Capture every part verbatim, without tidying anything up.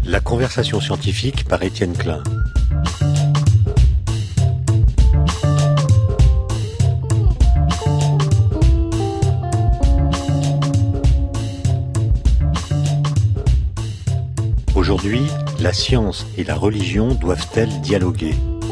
La conversation scientifique par Étienne Klein. Aujourd'hui, la science et la religion doivent-elles dialoguer ?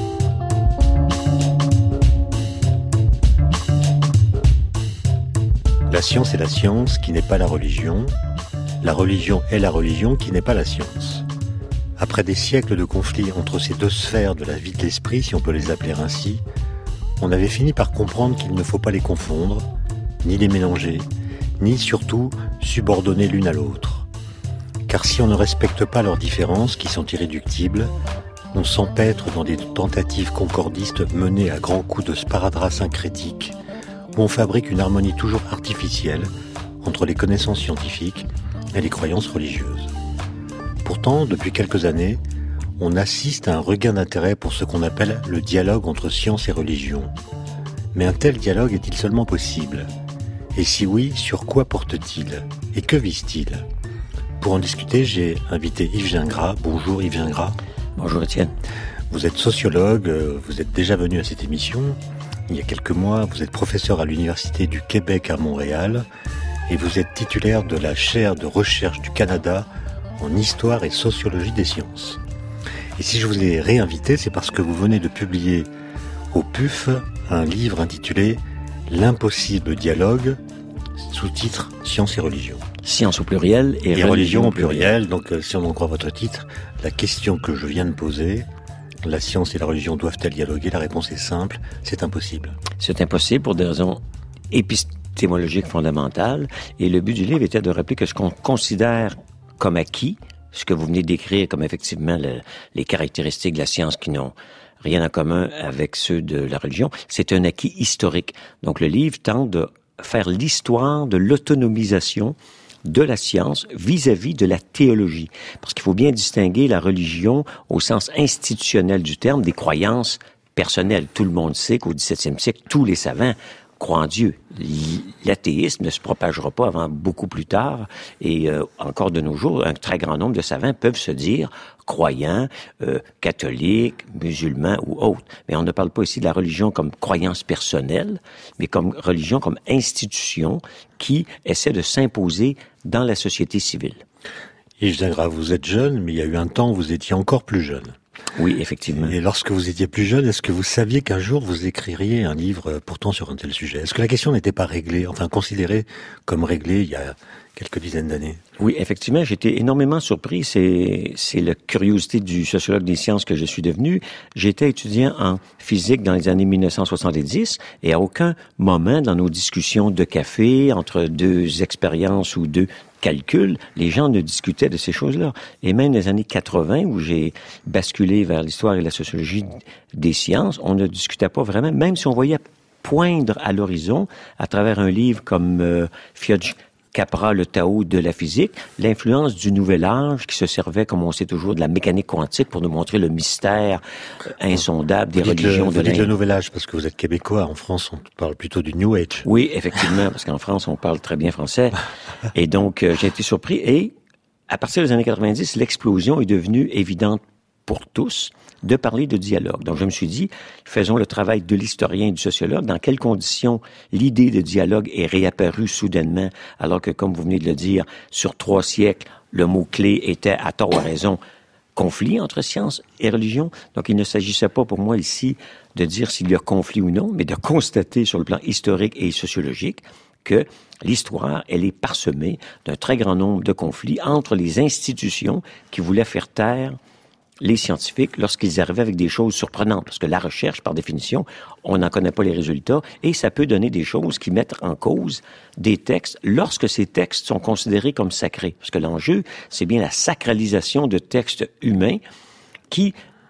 La science est la science qui n'est pas la religion. La religion est la religion qui n'est pas la science. Après des siècles de conflits entre ces deux sphères de la vie de l'esprit, si on peut les appeler ainsi, on avait fini par comprendre qu'il ne faut pas les confondre, ni les mélanger, ni surtout subordonner l'une à l'autre. Car si on ne respecte pas leurs différences, qui sont irréductibles, on s'empêtre dans des tentatives concordistes menées à grands coups de sparadrap syncrétique, où on fabrique une harmonie toujours artificielle entre les connaissances scientifiques et les croyances religieuses. Pourtant, depuis quelques années, on assiste à un regain d'intérêt pour ce qu'on appelle le dialogue entre science et religion. Mais un tel dialogue est-il seulement possible ? Et si oui, sur quoi porte-t-il ? Et que vise-t-il ? Pour en discuter, j'ai invité Yves Gingras. Bonjour Yves Gingras. Bonjour Étienne. Vous êtes sociologue, vous êtes déjà venu à cette émission. Il y a quelques mois, vous êtes professeur à l'Université du Québec à Montréal et vous êtes titulaire de la chaire de recherche du Canada en histoire et sociologie des sciences. Et si je vous ai réinvité, c'est parce que vous venez de publier au P U F un livre intitulé « L'impossible dialogue », sous-titre « Science et religion ». Science au pluriel et, et religion, religion au pluriel. pluriel. Donc euh, si on en croit votre titre, la question que je viens de poser, la science et la religion doivent-elles dialoguer ? La réponse est simple, c'est impossible. C'est impossible pour des raisons épistémologiques fondamentales. Et le but du livre était de rappeler que ce qu'on considère comme acquis, ce que vous venez d'écrire comme effectivement le, les caractéristiques de la science qui n'ont rien en commun avec ceux de la religion, c'est un acquis historique. Donc le livre tente de faire l'histoire de l'autonomisation de la science vis-à-vis de la théologie. Parce qu'il faut bien distinguer la religion au sens institutionnel du terme des croyances personnelles. Tout le monde sait qu'au dix-septième siècle, tous les savants croient en Dieu. L'athéisme ne se propagera pas avant beaucoup plus tard et euh, encore de nos jours, un très grand nombre de savants peuvent se dire croyants, euh, catholiques, musulmans ou autres. Mais on ne parle pas ici de la religion comme croyance personnelle, mais comme religion comme institution qui essaie de s'imposer dans la société civile. Yves Gingras, vous êtes jeune, mais il y a eu un temps où vous étiez encore plus jeune. Oui, effectivement. Et lorsque vous étiez plus jeune, est-ce que vous saviez qu'un jour vous écririez un livre pourtant sur un tel sujet ? Est-ce que la question n'était pas réglée, enfin considérée comme réglée il y a quelques dizaines d'années ? Oui, effectivement, j'étais énormément surpris. C'est, c'est la curiosité du sociologue des sciences que je suis devenu. J'étais étudiant en physique dans les années mille neuf cent soixante-dix et à aucun moment dans nos discussions de café, entre deux expériences ou deux calculs, les gens ne discutaient de ces choses-là. Et même dans les années quatre-vingts, où j'ai basculé vers l'histoire et la sociologie des sciences, on ne discutait pas vraiment, même si on voyait poindre à l'horizon, à travers un livre comme euh, Fiodj Capra, le Tao de la physique, l'influence du nouvel âge qui se servait, comme on sait toujours, de la mécanique quantique pour nous montrer le mystère insondable des religions le, de l'Inde. Vous dites le nouvel âge parce que vous êtes québécois. En France, on parle plutôt du New Age. Oui, effectivement, parce qu'en France, on parle très bien français. Et donc, euh, j'ai été surpris. Et à partir des années quatre-vingt-dix, l'explosion est devenue évidente pour tous de parler de dialogue. Donc, je me suis dit, faisons le travail de l'historien et du sociologue. Dans quelles conditions l'idée de dialogue est réapparue soudainement, alors que, comme vous venez de le dire, sur trois siècles, le mot-clé était, à tort ou à raison, conflit entre science et religion. Donc, il ne s'agissait pas pour moi ici de dire s'il y a conflit ou non, mais de constater sur le plan historique et sociologique que l'histoire, elle est parsemée d'un très grand nombre de conflits entre les institutions qui voulaient faire taire les scientifiques lorsqu'ils arrivaient avec des choses surprenantes. Parce que la recherche, par définition, on n'en connaît pas les résultats et ça peut donner des choses qui mettent en cause des textes lorsque ces textes sont considérés comme sacrés. Parce que l'enjeu, c'est bien la sacralisation de textes humains qui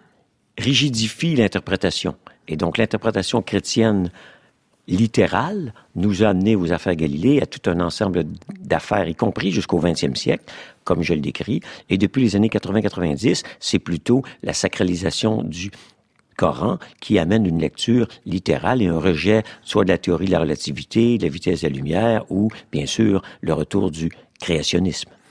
rigidifie l'interprétation. Et donc, l'interprétation chrétienne littérale nous a amené aux affaires Galilée, à tout un ensemble d'affaires, y compris jusqu'au vingtième siècle, comme je le décris. Et depuis les années quatre-vingts quatre-vingt-dix, c'est plutôt la sacralisation du Coran qui amène une lecture littérale et un rejet soit de la théorie de la relativité, de la vitesse de la lumière ou, bien sûr, le retour du créationnisme.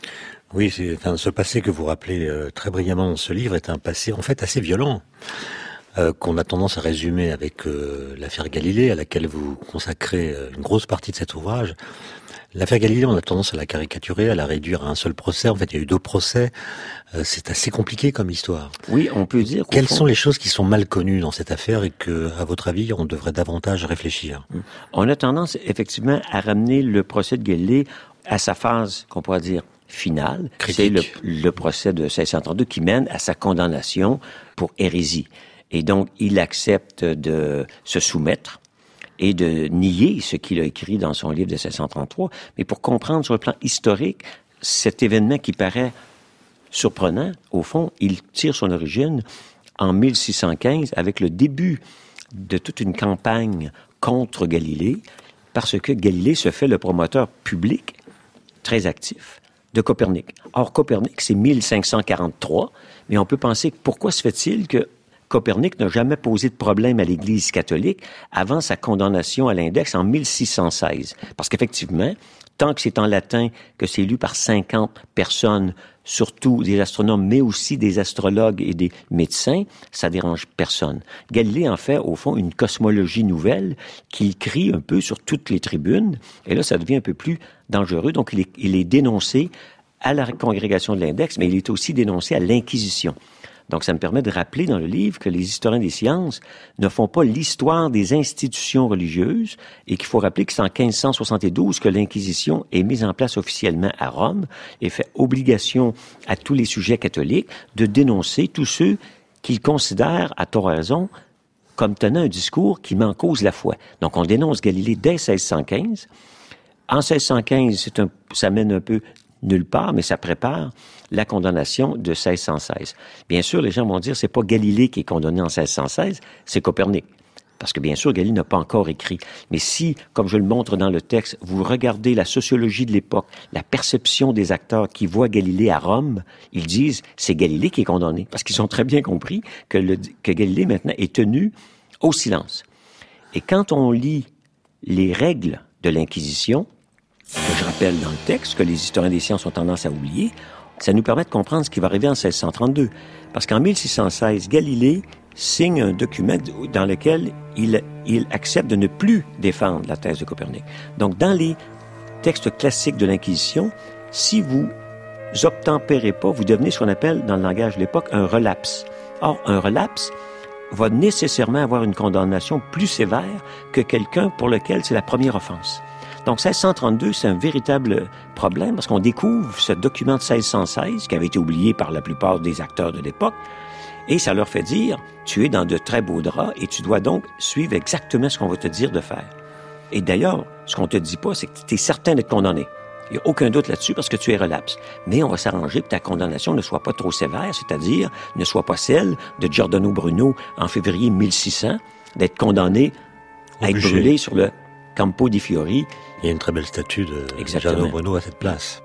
Oui, c'est, enfin, ce passé que vous rappelez euh, très brillamment dans ce livre est un passé en fait assez violent, euh, qu'on a tendance à résumer avec euh, l'affaire Galilée, à laquelle vous consacrez euh, une grosse partie de cet ouvrage. L'affaire Galilée, on a tendance à la caricaturer, à la réduire à un seul procès. En fait, il y a eu deux procès. Euh, c'est assez compliqué comme histoire. Oui, on peut dire... Quelles fond, sont les choses qui sont mal connues dans cette affaire et que, à votre avis, on devrait davantage réfléchir? On a tendance, effectivement, à ramener le procès de Galilée à sa phase, qu'on pourrait dire, finale. C'est le, le procès de seize cent trente-deux qui mène à sa condamnation pour hérésie. Et donc, il accepte de se soumettre et de nier ce qu'il a écrit dans son livre de seize cent trente-trois. Mais pour comprendre sur le plan historique, cet événement qui paraît surprenant, au fond, il tire son origine en mille six cent quinze avec le début de toute une campagne contre Galilée, parce que Galilée se fait le promoteur public très actif de Copernic. Or, Copernic, c'est mille cinq cent quarante-trois, mais on peut penser, pourquoi se fait-il que Copernic n'a jamais posé de problème à l'Église catholique avant sa condamnation à l'index en mille six cent seize? Parce qu'effectivement, tant que c'est en latin, que c'est lu par cinquante personnes, surtout des astronomes, mais aussi des astrologues et des médecins, ça dérange personne. Galilée en fait, au fond, une cosmologie nouvelle qu'il crie un peu sur toutes les tribunes, et là, ça devient un peu plus dangereux. Donc, il est, il est dénoncé à la congrégation de l'index, mais il est aussi dénoncé à l'Inquisition. Donc, ça me permet de rappeler dans le livre que les historiens des sciences ne font pas l'histoire des institutions religieuses et qu'il faut rappeler que c'est en quinze cent soixante-douze que l'Inquisition est mise en place officiellement à Rome et fait obligation à tous les sujets catholiques de dénoncer tous ceux qu'ils considèrent, à tort raison, comme tenant un discours qui met en cause la foi. Donc, on dénonce Galilée dès seize cent quinze. En seize cent quinze, c'est un, ça mène un peu nulle part, mais ça prépare la condamnation de seize cent seize. Bien sûr, les gens vont dire, c'est pas Galilée qui est condamné en seize cent seize, c'est Copernic. Parce que bien sûr, Galilée n'a pas encore écrit. Mais si, comme je le montre dans le texte, vous regardez la sociologie de l'époque, la perception des acteurs qui voient Galilée à Rome, ils disent, c'est Galilée qui est condamné. Parce qu'ils ont très bien compris que, le, que Galilée, maintenant, est tenu au silence. Et quand on lit les règles de l'Inquisition, que je rappelle dans le texte, que les historiens des sciences ont tendance à oublier, ça nous permet de comprendre ce qui va arriver en seize cent trente-deux. Parce qu'en mille six cent seize, Galilée signe un document dans lequel il, il accepte de ne plus défendre la thèse de Copernic. Donc, dans les textes classiques de l'Inquisition, si vous obtempérez pas, vous devenez ce qu'on appelle, dans le langage de l'époque, un relapse. Or, un relapse va nécessairement avoir une condamnation plus sévère que quelqu'un pour lequel c'est la première offense. Donc, seize cent trente-deux, c'est un véritable problème parce qu'on découvre ce document de seize cent seize qui avait été oublié par la plupart des acteurs de l'époque et ça leur fait dire, tu es dans de très beaux draps et tu dois donc suivre exactement ce qu'on va te dire de faire. Et d'ailleurs, ce qu'on te dit pas, c'est que tu es certain d'être condamné. Il n'y a aucun doute là-dessus parce que tu es relapse. Mais on va s'arranger que ta condamnation ne soit pas trop sévère, c'est-à-dire ne soit pas celle de Giordano Bruno en février mille six cents, d'être condamné à être brûlé sur le Campo di Fiori. Il y a une très belle statue de Giordano Bruno à cette place.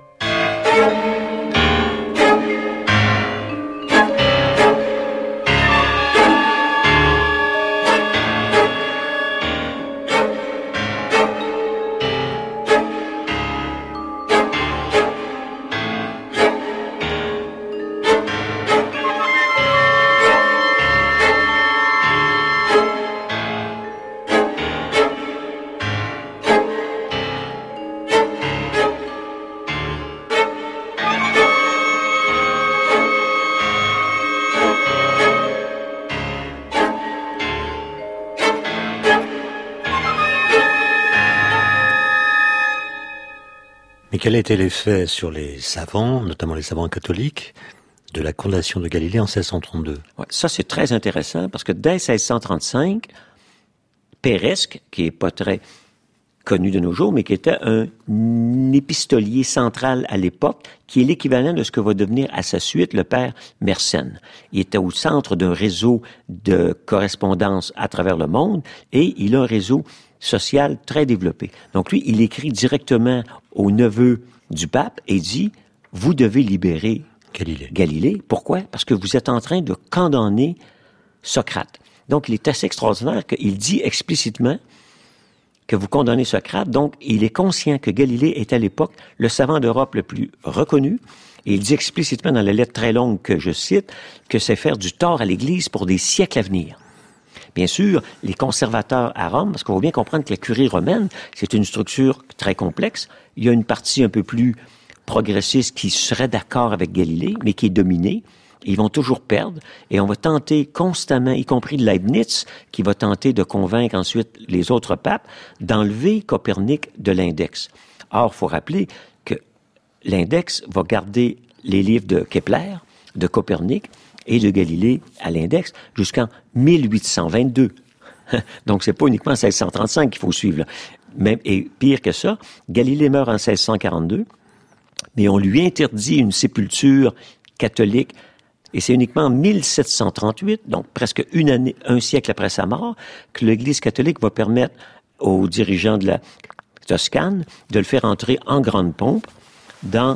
Mais quel a été l'effet sur les savants, notamment les savants catholiques, de la condamnation de Galilée en seize cent trente-deux? Ouais, ça, c'est très intéressant parce que dès seize cent trente-cinq, Peiresc, qui est pas très connu de nos jours, mais qui était un épistolier central à l'époque, qui est l'équivalent de ce que va devenir à sa suite le père Mersenne. Il était au centre d'un réseau de correspondance à travers le monde et il a un réseau social très développé. Donc lui, il écrit directement au neveu du pape et dit « Vous devez libérer Galilée. Galilée. Pourquoi? Parce que vous êtes en train de condamner Socrate. » Donc il est assez extraordinaire qu'il dit explicitement que vous condamnez Socrate. Donc il est conscient que Galilée est à l'époque le savant d'Europe le plus reconnu Et il dit explicitement dans la lettre très longue que je cite que c'est faire du tort à l'Église pour des siècles à venir. Bien sûr, les conservateurs à Rome, parce qu'on faut bien comprendre que la curie romaine, c'est une structure très complexe. Il y a une partie un peu plus progressiste qui serait d'accord avec Galilée, mais qui est dominée. Ils vont toujours perdre et on va tenter constamment, y compris Leibniz, qui va tenter de convaincre ensuite les autres papes d'enlever Copernic de l'index. Or, il faut rappeler que l'index va garder les livres de Kepler, de Copernic et de Galilée à l'index jusqu'en mille huit cent vingt-deux. Donc, c'est pas uniquement en seize cent trente-cinq qu'il faut suivre. Là. Même, et pire que ça, Galilée meurt en seize cent quarante-deux, mais on lui interdit une sépulture catholique. Et c'est uniquement en mille sept cent trente-huit, donc presque une année, un siècle après sa mort, que l'Église catholique va permettre aux dirigeants de la Toscane de le faire entrer en grande pompe dans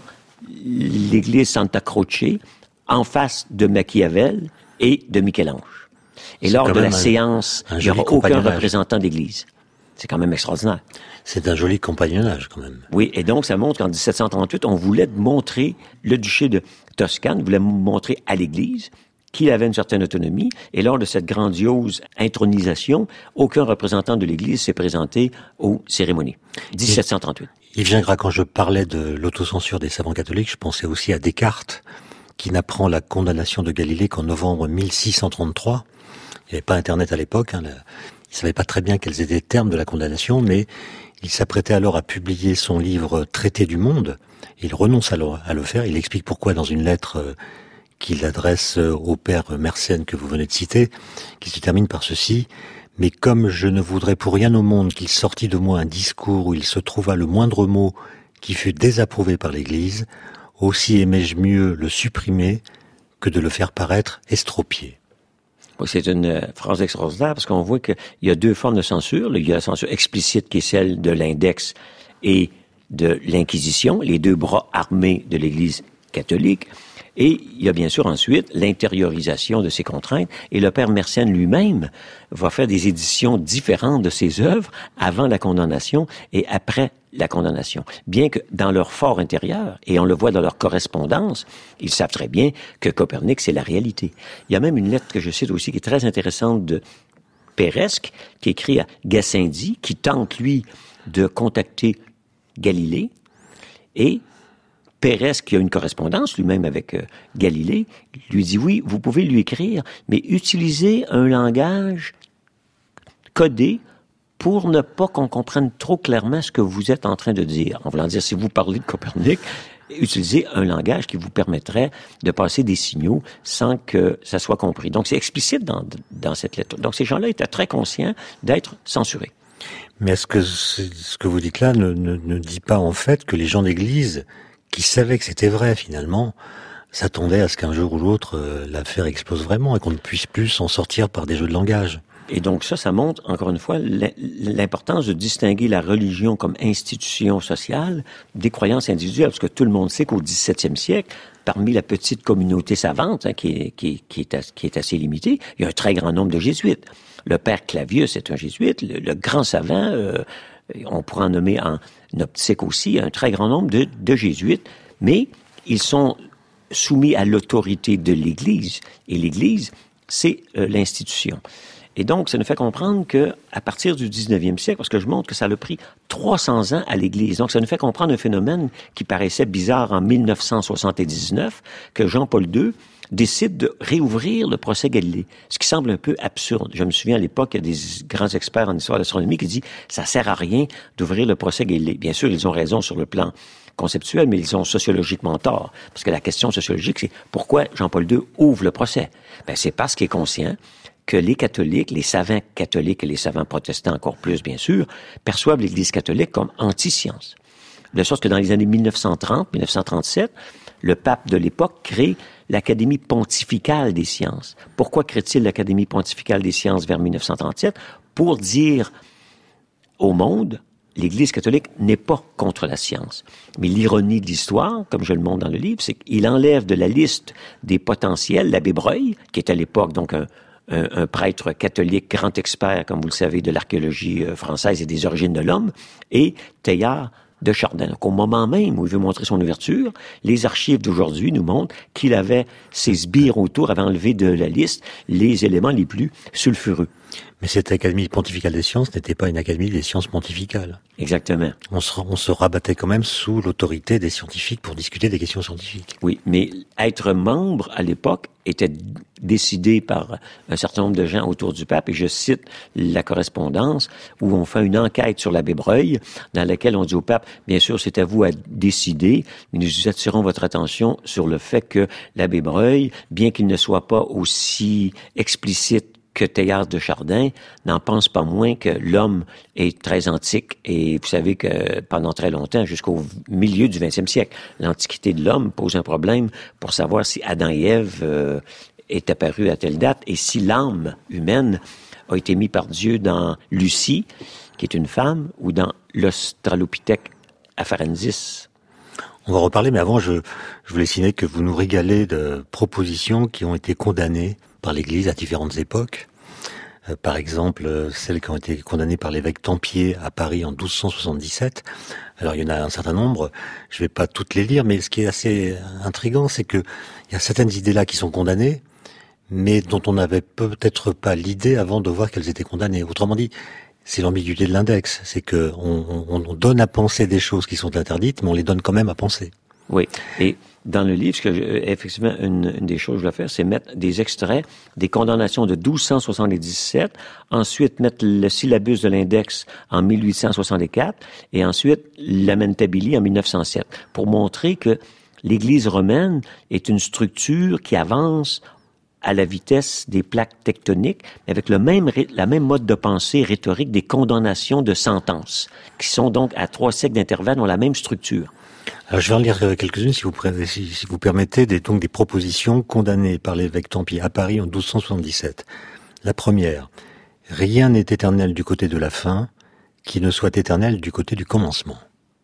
l'église Santa Croce, en face de Machiavel et de Michel-Ange. Et c'est lors de la un, séance, un il n'y aura aucun représentant d'église. C'est quand même extraordinaire. C'est un joli compagnonnage, quand même. Oui, et donc ça montre qu'en dix-sept cent trente-huit, on voulait montrer, le duché de Toscane voulait montrer à l'Église qu'il avait une certaine autonomie, et lors de cette grandiose intronisation, aucun représentant de l'Église s'est présenté aux cérémonies. dix-sept cent trente-huit. Yves Gingras, quand je parlais de l'autocensure des savants catholiques, je pensais aussi à Descartes, qui n'apprend la condamnation de Galilée qu'en novembre mille six cent trente-trois. Il n'y avait pas Internet à l'époque, hein, le... il ne savait pas très bien quels étaient les termes de la condamnation, mais il s'apprêtait alors à publier son livre « Traité du monde ». Il renonce à le, à le faire. Il explique pourquoi dans une lettre euh, qu'il adresse au père Mersenne que vous venez de citer, qui se termine par ceci. « Mais comme je ne voudrais pour rien au monde qu'il sortît de moi un discours où il se trouva le moindre mot qui fût désapprouvé par l'Église, aussi aimais-je mieux le supprimer que de le faire paraître estropié. » C'est une phrase extraordinaire parce qu'on voit qu'il y a deux formes de censure. Il y a la censure explicite qui est celle de l'index et de l'Inquisition, les deux bras armés de l'Église catholique. Et il y a bien sûr ensuite l'intériorisation de ces contraintes. Et le père Mersenne lui-même va faire des éditions différentes de ses œuvres avant la condamnation et après la condamnation. Bien que dans leur fort intérieur, et on le voit dans leur correspondance, ils savent très bien que Copernic, c'est la réalité. Il y a même une lettre que je cite aussi qui est très intéressante de Péresque, qui écrit à Gassendi, qui tente, lui, de contacter Galilée, et Péresque, qui a une correspondance lui-même avec euh, Galilée, lui dit, oui, vous pouvez lui écrire, mais utilisez un langage codé pour ne pas qu'on comprenne trop clairement ce que vous êtes en train de dire. En voulant dire, si vous parlez de Copernic, utilisez un langage qui vous permettrait de passer des signaux sans que ça soit compris. Donc, c'est explicite dans, dans cette lettre. Donc, ces gens-là étaient très conscients d'être censurés. Mais est-ce que ce que vous dites là ne, ne, ne dit pas en fait que les gens d'Église qui savaient que c'était vrai finalement, s'attendaient à ce qu'un jour ou l'autre euh, l'affaire explose vraiment et qu'on ne puisse plus s'en sortir par des jeux de langage? Et donc ça, ça montre, encore une fois, l'importance de distinguer la religion comme institution sociale des croyances individuelles, parce que tout le monde sait qu'au dix-septième siècle, parmi la petite communauté savante, hein, qui, est, qui, qui, est, qui est assez limitée, il y a un très grand nombre de jésuites. Le père Clavius est un jésuite, le, le grand savant, euh, on pourrait en nommer en optique aussi, un très grand nombre de, de jésuites, mais ils sont soumis à l'autorité de l'Église, et l'Église, c'est euh, l'institution. Et donc, ça nous fait comprendre que, à partir du dix-neuvième siècle, parce que je montre que ça a pris trois cents ans à l'Église, donc ça nous fait comprendre un phénomène qui paraissait bizarre en mille neuf cent soixante-dix-neuf, que Jean-Paul deux décide de réouvrir le procès Galilée, ce qui semble un peu absurde. Je me souviens à l'époque, il y a des grands experts en histoire de l'astronomie qui disent « ça sert à rien d'ouvrir le procès Galilée ». Bien sûr, ils ont raison sur le plan conceptuel, mais ils ont sociologiquement tort. Parce que la question sociologique, c'est pourquoi Jean-Paul deux ouvre le procès? Ben, c'est parce qu'il est conscient que les catholiques, les savants catholiques et les savants protestants encore plus, bien sûr, perçoivent l'Église catholique comme anti-science. De sorte que dans les années mille neuf cent trente, mille neuf cent trente-sept, le pape de l'époque crée l'Académie pontificale des sciences. Pourquoi crée-t-il l'Académie pontificale des sciences vers mille neuf cent trente-sept? Pour dire au monde, l'Église catholique n'est pas contre la science. Mais l'ironie de l'histoire, comme je le montre dans le livre, c'est qu'il enlève de la liste des potentiels l'abbé Breuil, qui est à l'époque donc un Un, un prêtre catholique, grand expert, comme vous le savez, de l'archéologie française et des origines de l'homme, et Teilhard, de Chardin. Donc, au moment même où il veut montrer son ouverture, les archives d'aujourd'hui nous montrent qu'il avait ses sbires autour, avait enlevé de la liste les éléments les plus sulfureux. Mais cette Académie pontificale des sciences n'était pas une académie des sciences pontificales. Exactement. On se, on se rabattait quand même sous l'autorité des scientifiques pour discuter des questions scientifiques. Oui, mais être membre à l'époque était décidé par un certain nombre de gens autour du pape, et je cite la correspondance où on fait une enquête sur l'abbé Breuil, dans laquelle on dit au pape, bien sûr, c'est à vous à décider, mais nous attirons votre attention sur le fait que l'abbé Breuil, bien qu'il ne soit pas aussi explicite que Teilhard de Chardin, n'en pense pas moins que l'homme est très antique, et vous savez que pendant très longtemps, jusqu'au milieu du vingtième siècle, l'antiquité de l'homme pose un problème pour savoir si Adam et Ève euh, est apparu à telle date, et si l'âme humaine a été mise par Dieu dans Lucie, qui est une femme, ou dans l'Australopithèque afarensis. On va reparler, mais avant, je, je voulais signaler que vous nous régalez de propositions qui ont été condamnées par l'Église à différentes époques. Euh, par exemple, euh, celles qui ont été condamnées par l'évêque Tempier à Paris en douze cent soixante-dix-sept. Alors, il y en a un certain nombre. Je vais pas toutes les lire, mais ce qui est assez intriguant, c'est que il y a certaines idées-là qui sont condamnées, mais dont on n'avait peut-être pas l'idée avant de voir qu'elles étaient condamnées. Autrement dit, c'est l'ambiguïté de l'index. C'est que on, on, on donne à penser des choses qui sont interdites, mais on les donne quand même à penser. Oui. Et dans le livre, ce que je, effectivement, une, une des choses que je vais faire, c'est mettre des extraits des condamnations de douze cent soixante-dix-sept, ensuite mettre le syllabus de l'index en mille huit cent soixante-quatre, et ensuite l'Amentabili en mille neuf cent sept, pour montrer que l'Église romaine est une structure qui avance à la vitesse des plaques tectoniques, avec le même, la même mode de pensée rhétorique des condamnations de sentences, qui sont donc à trois siècles d'intervalle, ont la même structure. Alors, je vais en lire quelques-unes, si vous, si, si vous permettez, des, donc des propositions condamnées par l'évêque Tempier à Paris en douze cent soixante-dix-sept. La première, rien n'est éternel du côté de la fin, qui ne soit éternel du côté du commencement.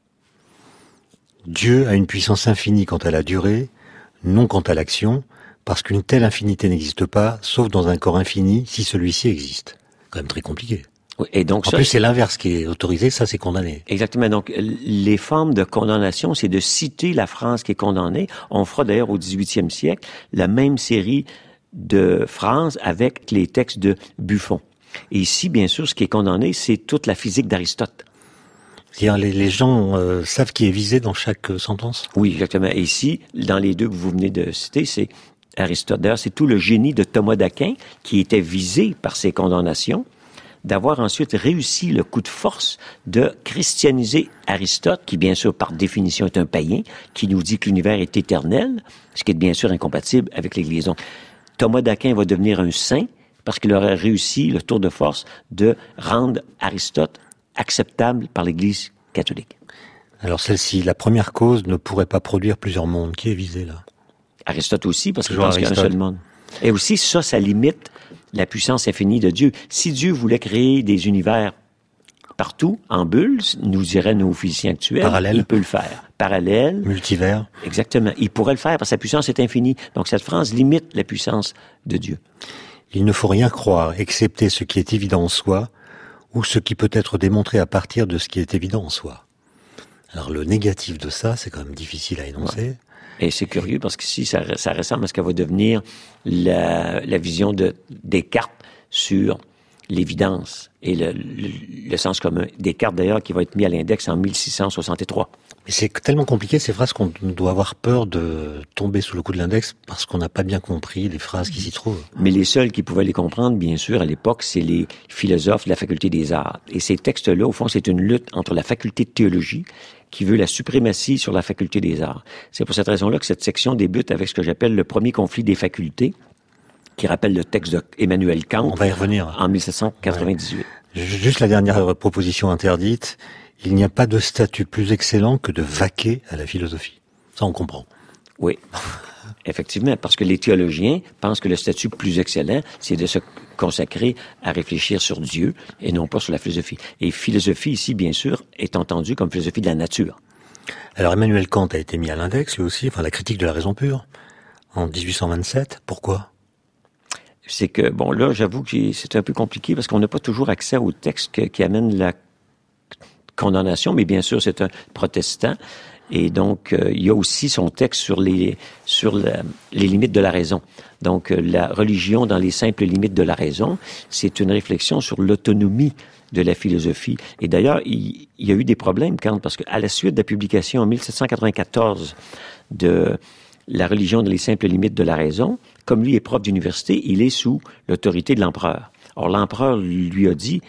Dieu a une puissance infinie quant à la durée, non quant à l'action, parce qu'une telle infinité n'existe pas, sauf dans un corps infini, si celui-ci existe. Quand même très compliqué. Et donc, en ça, plus, c'est l'inverse qui est autorisé, ça c'est condamné. Exactement. Donc, les formes de condamnation, c'est de citer la phrase qui est condamnée. On fera d'ailleurs au dix-huitième siècle la même série de phrases avec les textes de Buffon. Et ici, bien sûr, ce qui est condamné, c'est toute la physique d'Aristote. C'est-à-dire, les, les gens euh, savent qui est visé dans chaque euh, sentence? Oui, exactement. Et ici, dans les deux que vous venez de citer, c'est Aristote. D'ailleurs, c'est tout le génie de Thomas d'Aquin qui était visé par ces condamnations, d'avoir ensuite réussi le coup de force de christianiser Aristote, qui bien sûr par définition est un païen, qui nous dit que l'univers est éternel, ce qui est bien sûr incompatible avec l'Église. Donc, Thomas d'Aquin va devenir un saint parce qu'il aurait réussi le tour de force de rendre Aristote acceptable par l'Église catholique. Alors celle-ci, la première cause ne pourrait pas produire plusieurs mondes. Qui est visé là? Aristote aussi, parce qu'il pense qu'il y a un seul monde. Et aussi, ça, ça limite la puissance infinie de Dieu. Si Dieu voulait créer des univers partout, en bulles, nous diraient nos physiciens actuels, parallèle. Il peut le faire. Parallèle. Multivers. Exactement. Il pourrait le faire parce que sa puissance est infinie. Donc cette phrase limite la puissance de Dieu. Il ne faut rien croire, excepté ce qui est évident en soi, ou ce qui peut être démontré à partir de ce qui est évident en soi. Alors le négatif de ça, c'est quand même difficile à énoncer. Ouais. Et c'est curieux parce qu'ici, ça, ça ressemble à ce qu'elle va devenir la, la vision de Descartes sur l'évidence et le, le, le sens commun. Descartes, d'ailleurs, qui va être mis à l'index en mille six cent soixante-trois. Mais c'est tellement compliqué ces phrases qu'on doit avoir peur de tomber sous le coup de l'index parce qu'on n'a pas bien compris les phrases qui s'y trouvent. Mais les seuls qui pouvaient les comprendre, bien sûr, à l'époque, c'est les philosophes de la faculté des arts. Et ces textes-là, au fond, c'est une lutte entre la faculté de théologie, qui veut la suprématie sur la faculté des arts. C'est pour cette raison-là que cette section débute avec ce que j'appelle le premier conflit des facultés, qui rappelle le texte d'Emmanuel Kant. On va y revenir. En mille sept cent quatre-vingt-dix-huit. Ouais. Juste la dernière proposition interdite. Il n'y a pas de statut plus excellent que de vaquer à la philosophie. Ça, on comprend. Oui. Effectivement, parce que les théologiens pensent que le statut plus excellent, c'est de se consacrer à réfléchir sur Dieu et non pas sur la philosophie. Et philosophie, ici, bien sûr, est entendue comme philosophie de la nature. Alors, Emmanuel Kant a été mis à l'index, lui aussi, enfin, la critique de la raison pure, en dix-huit cent vingt-sept. Pourquoi? C'est que, bon, là, j'avoue que c'est un peu compliqué parce qu'on n'a pas toujours accès aux textes qui amènent la condamnation, mais bien sûr, c'est un protestant. Et donc, euh, il y a aussi son texte sur les sur la, les limites de la raison. Donc, euh, la religion dans les simples limites de la raison, c'est une réflexion sur l'autonomie de la philosophie. Et d'ailleurs, il, il y a eu des problèmes, Kant, parce qu'à la suite de la publication en dix-sept cent quatre-vingt-quatorze de La religion dans les simples limites de la raison, comme lui est prof d'université, il est sous l'autorité de l'empereur. Or, l'empereur lui a dit,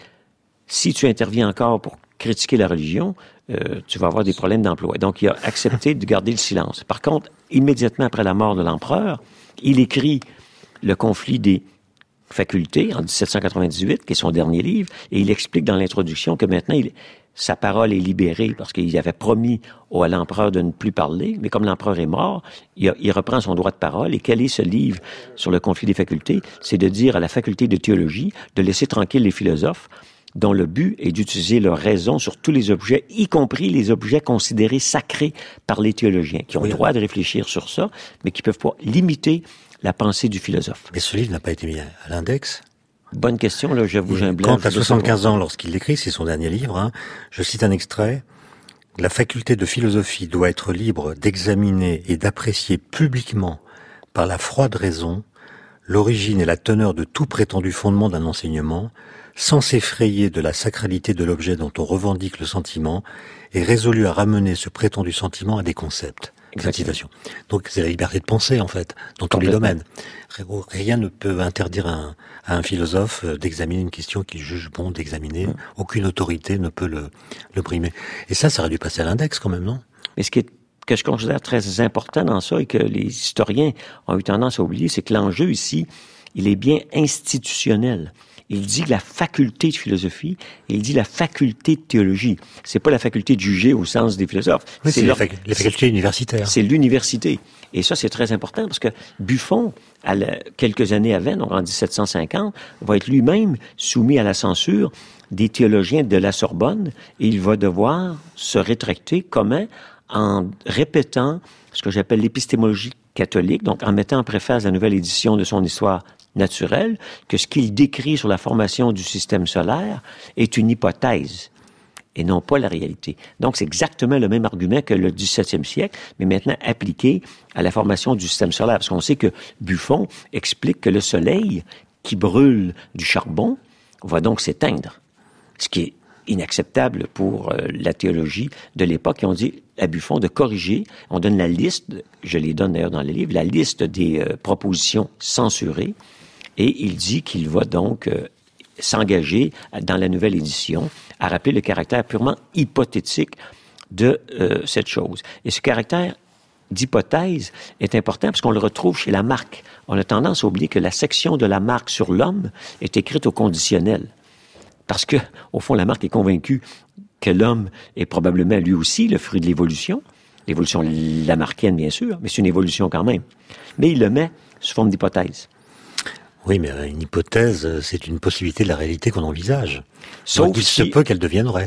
si tu interviens encore pour critiquer la religion, euh, tu vas avoir des problèmes d'emploi. Donc, il a accepté de garder le silence. Par contre, immédiatement après la mort de l'empereur, il écrit Le conflit des facultés en dix-sept cent quatre-vingt-dix-huit, qui est son dernier livre, et il explique dans l'introduction que maintenant, il, sa parole est libérée parce qu'il avait promis à l'empereur de ne plus parler, mais comme l'empereur est mort, il, il reprend son droit de parole. Et quel est ce livre sur le conflit des facultés? C'est de dire à la faculté de théologie de laisser tranquille les philosophes dont le but est d'utiliser leur raison sur tous les objets, y compris les objets considérés sacrés par les théologiens, qui ont oui. le droit de réfléchir sur ça, mais qui peuvent pas limiter la pensée du philosophe. Mais ce livre n'a pas été mis à l'index? Bonne question, là, j'avoue, j'ai un blanc. Quand à soixante-quinze ans, lorsqu'il l'écrit, c'est son dernier livre, hein, je cite un extrait, « La faculté de philosophie doit être libre d'examiner et d'apprécier publiquement, par la froide raison, l'origine et la teneur de tout prétendu fondement d'un enseignement, sans s'effrayer de la sacralité de l'objet dont on revendique le sentiment, et résolu à ramener ce prétendu sentiment à des concepts. » Citation. Donc c'est la liberté de penser, en fait, dans tous les domaines. Rien ne peut interdire à un, à un philosophe d'examiner une question qu'il juge bon d'examiner. Mmh. Aucune autorité ne peut le, le brimer. Et ça, ça aurait dû passer à l'index quand même, non? Mais ce qui est, que je considère très important dans ça et que les historiens ont eu tendance à oublier, c'est que l'enjeu ici, il est bien institutionnel. Il dit la faculté de philosophie, et il dit la faculté de théologie. C'est pas la faculté de juger au sens des philosophes. Oui, c'est, c'est leur, les, fac- les facultés universitaires. C'est l'université. Et ça, c'est très important parce que Buffon, à la, quelques années avant, donc en dix-sept cent cinquante, va être lui-même soumis à la censure des théologiens de la Sorbonne et il va devoir se rétracter. Comment? En répétant ce que j'appelle l'épistémologie catholique, donc en mettant en préface la nouvelle édition de son histoire naturelle, que ce qu'il décrit sur la formation du système solaire est une hypothèse et non pas la réalité. Donc, c'est exactement le même argument que le dix-septième siècle, mais maintenant appliqué à la formation du système solaire. Parce qu'on sait que Buffon explique que le soleil qui brûle du charbon va donc s'éteindre, ce qui est inacceptable pour euh, la théologie de l'époque. Et on dit à Buffon de corriger, on donne la liste, je les donne d'ailleurs dans le livre, la liste des euh, propositions censurées, et il dit qu'il va donc euh, s'engager dans la nouvelle édition à rappeler le caractère purement hypothétique de euh, cette chose. Et ce caractère d'hypothèse est important parce qu'on le retrouve chez Lamarck. On a tendance à oublier que la section de Lamarck sur l'homme est écrite au conditionnel. Parce que, au fond, Lamarck est convaincu que l'homme est probablement lui aussi le fruit de l'évolution. L'évolution lamarckienne, bien sûr, mais c'est une évolution quand même. Mais il le met sous forme d'hypothèse. Oui, mais une hypothèse, c'est une possibilité de la réalité qu'on envisage. Sauf Donc, il si, se peut qu'elle devienne vraie.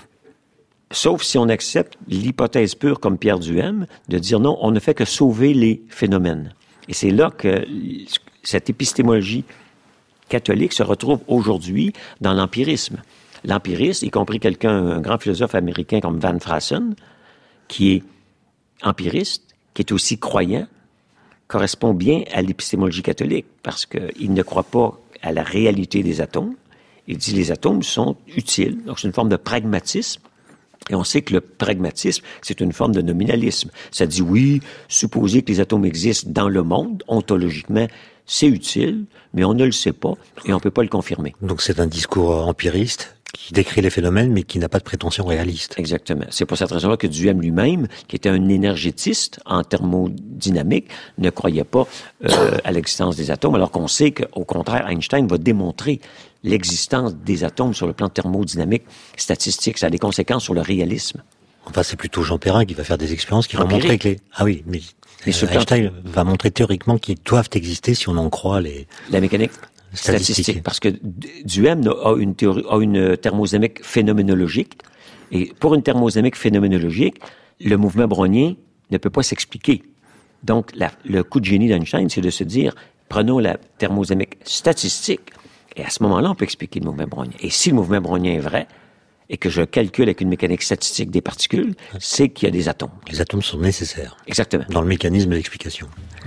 Sauf si on accepte l'hypothèse pure comme Pierre Duhem, de dire non, on ne fait que sauver les phénomènes. Et c'est là que cette épistémologie catholique se retrouve aujourd'hui dans l'empirisme. L'empirisme, y compris quelqu'un, un grand philosophe américain comme Van Fraassen, qui est empiriste, qui est aussi croyant, correspond bien à l'épistémologie catholique, parce qu'il ne croit pas à la réalité des atomes. Il dit les atomes sont utiles, donc c'est une forme de pragmatisme. Et on sait que le pragmatisme, c'est une forme de nominalisme. Ça dit oui, supposer que les atomes existent dans le monde, ontologiquement, c'est utile, mais on ne le sait pas et on ne peut pas le confirmer. Donc c'est un discours empiriste qui décrit les phénomènes, mais qui n'a pas de prétention réaliste. Exactement. C'est pour cette raison-là que Duhem lui-même, qui était un énergétiste en thermodynamique, ne croyait pas euh, à l'existence des atomes, alors qu'on sait qu'au contraire, Einstein va démontrer l'existence des atomes sur le plan thermodynamique statistique. Ça a des conséquences sur le réalisme. Enfin, c'est plutôt Jean Perrin qui va faire des expériences qui vont Empirique. montrer que les... Ah oui, mais, mais euh, Einstein plan... va montrer théoriquement qu'ils doivent exister si on en croit les... La mécanique statistique. statistique. Parce que Duhem a une théorie, a une thermodynamique phénoménologique. Et pour une thermodynamique phénoménologique, le mouvement brownien ne peut pas s'expliquer. Donc, la, le coup de génie d'Einstein, c'est de se dire, prenons la thermodynamique statistique, et à ce moment-là, on peut expliquer le mouvement brownien. Et si le mouvement brownien est vrai, et que je calcule avec une mécanique statistique des particules, c'est qu'il y a des atomes. Les atomes sont nécessaires. Exactement. Dans le mécanisme d'explication. Ouais.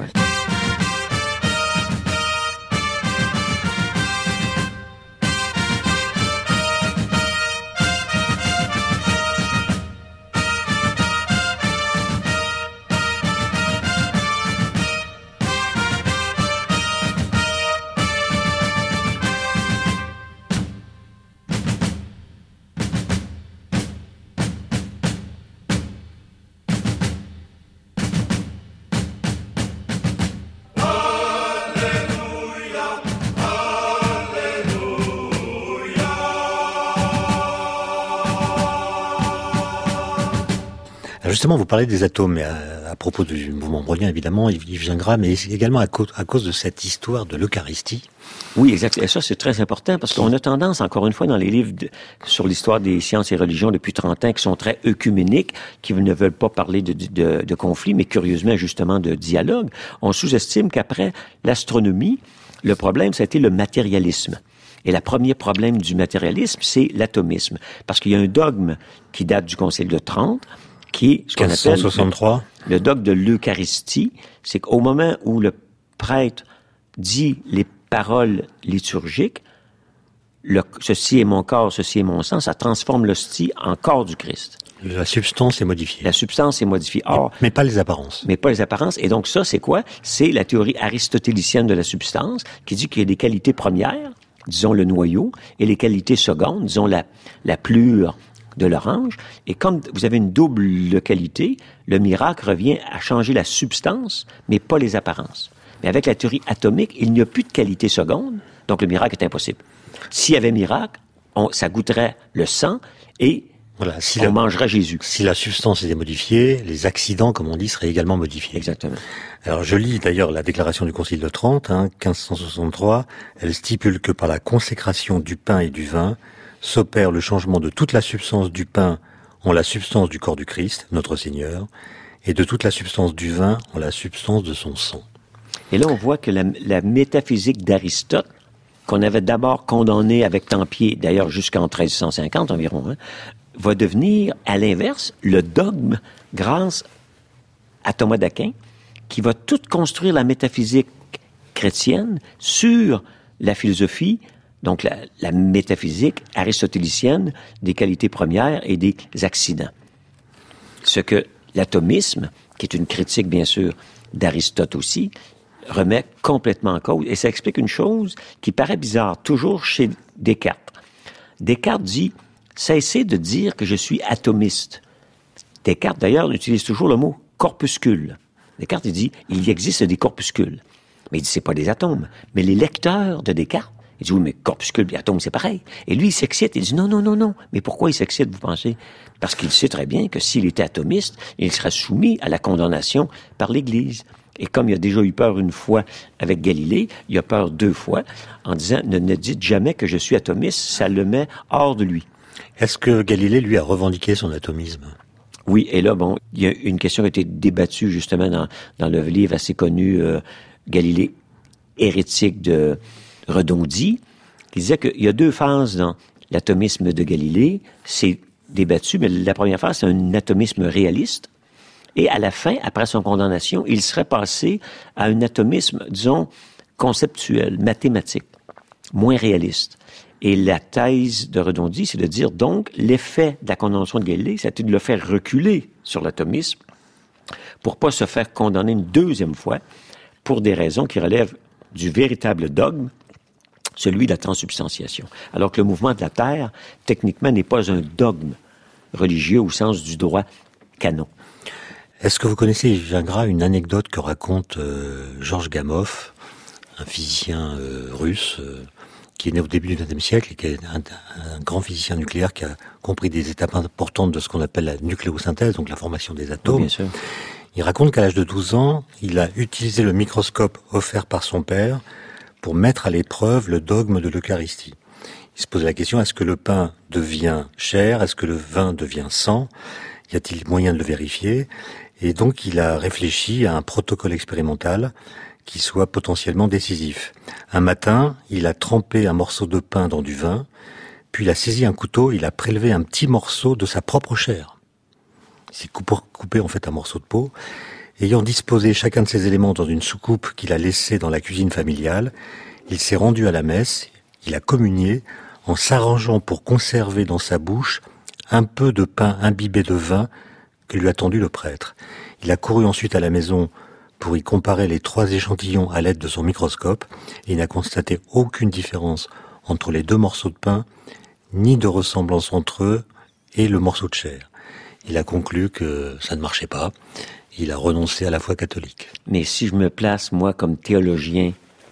Justement, vous parlez des atomes, mais à, à propos du mouvement brownien, évidemment, Yves Gingras, mais également à cause, à cause de cette histoire de l'Eucharistie. Oui, exact. Et ça, c'est très important parce qu'on a tendance, encore une fois, dans les livres de, sur l'histoire des sciences et religions depuis trente ans, qui sont très œcuméniques, qui ne veulent pas parler de, de, de conflit, mais curieusement, justement, de dialogue, on sous-estime qu'après l'astronomie, le problème, ça a été le matérialisme. Et le premier problème du matérialisme, c'est l'atomisme. Parce qu'il y a un dogme qui date du Concile de Trente, qui est ce qu'on appelle quinze cent soixante-trois. Le, le dogme de l'Eucharistie. C'est qu'au moment où le prêtre dit les paroles liturgiques, le, ceci est mon corps, ceci est mon sang, ça transforme l'hostie en corps du Christ. La substance est modifiée. La substance est modifiée. Or, mais, mais pas les apparences. Mais pas les apparences. Et donc ça, c'est quoi? C'est la théorie aristotélicienne de la substance qui dit qu'il y a des qualités premières, disons le noyau, et les qualités secondes, disons la, la plure de l'orange. Et comme vous avez une double qualité, le miracle revient à changer la substance, mais pas les apparences. Mais avec la théorie atomique, il n'y a plus de qualité seconde, donc le miracle est impossible. S'il y avait miracle, on, ça goûterait le sang et voilà, si on la, mangerait Jésus. Si la substance était modifiée, les accidents, comme on dit, seraient également modifiés. Exactement. Alors je lis d'ailleurs la déclaration du Concile de Trente, hein, quinze cent soixante-trois, elle stipule que par la consécration du pain et du vin, s'opère le changement de toute la substance du pain en la substance du corps du Christ, notre Seigneur, et de toute la substance du vin en la substance de son sang. Et là, on voit que la, la métaphysique d'Aristote, qu'on avait d'abord condamnée avec Tempier, d'ailleurs jusqu'en treize cent cinquante environ, hein, va devenir, à l'inverse, le dogme grâce à Thomas d'Aquin, qui va tout construire la métaphysique chrétienne sur la philosophie, donc la, la métaphysique aristotélicienne des qualités premières et des accidents. Ce que l'atomisme, qui est une critique bien sûr d'Aristote aussi, remet complètement en cause. Et ça explique une chose qui paraît bizarre, toujours chez Descartes. Descartes dit « Cessez de dire que je suis atomiste ». Descartes, d'ailleurs, utilise toujours le mot « corpuscule ». Descartes, il dit « Il existe des corpuscules ». Mais il dit « C'est pas des atomes ». Mais les lecteurs de Descartes, il dit, oui, mais corpuscule et atome, c'est pareil. Et lui, il s'excite, il dit, non, non, non, non. Mais pourquoi il s'excite, vous pensez? Parce qu'il sait très bien que s'il était atomiste, il serait soumis à la condamnation par l'Église. Et comme il a déjà eu peur une fois avec Galilée, il a peur deux fois en disant, ne, ne dites jamais que je suis atomiste, ça le met hors de lui. Est-ce que Galilée, lui, a revendiqué son atomisme? Oui, et là, bon, il y a une question qui a été débattue justement dans, dans le livre assez connu, euh, Galilée hérétique de Redondy, qui disait qu'il y a deux phases dans l'atomisme de Galilée. C'est débattu, mais la première phase, c'est un atomisme réaliste. Et à la fin, après son condamnation, il serait passé à un atomisme, disons, conceptuel, mathématique, moins réaliste. Et la thèse de Redondy, c'est de dire, donc, l'effet de la condamnation de Galilée, c'était de le faire reculer sur l'atomisme pour pas se faire condamner une deuxième fois pour des raisons qui relèvent du véritable dogme, celui de la transsubstantiation. Alors que le mouvement de la Terre, techniquement, n'est pas un dogme religieux au sens du droit canon. Est-ce que vous connaissez, Gingras, une anecdote que raconte euh, Georges Gamow, un physicien euh, russe euh, qui est né au début du vingtième siècle et qui est un, un grand physicien nucléaire qui a compris des étapes importantes de ce qu'on appelle la nucléosynthèse, donc la formation des atomes. Oui, bien sûr. Il raconte qu'à l'âge de douze ans, il a utilisé le microscope offert par son père pour mettre à l'épreuve le dogme de l'Eucharistie. Il se posait la question, est-ce que le pain devient chair? Est-ce que le vin devient sang? Y a-t-il moyen de le vérifier? Et donc, il a réfléchi à un protocole expérimental qui soit potentiellement décisif. Un matin, il a trempé un morceau de pain dans du vin, puis il a saisi un couteau, il a prélevé un petit morceau de sa propre chair. Il s'est coupé, coupé en fait un morceau de peau. Ayant disposé chacun de ces éléments dans une soucoupe qu'il a laissée dans la cuisine familiale, il s'est rendu à la messe, il a communié en s'arrangeant pour conserver dans sa bouche un peu de pain imbibé de vin que lui a tendu le prêtre. Il a couru ensuite à la maison pour y comparer les trois échantillons à l'aide de son microscope et il n'a constaté aucune différence entre les deux morceaux de pain, ni de ressemblance entre eux et le morceau de chair. Il a conclu que ça ne marchait pas. Il a renoncé à la foi catholique. Mais si je me place, moi, comme théologien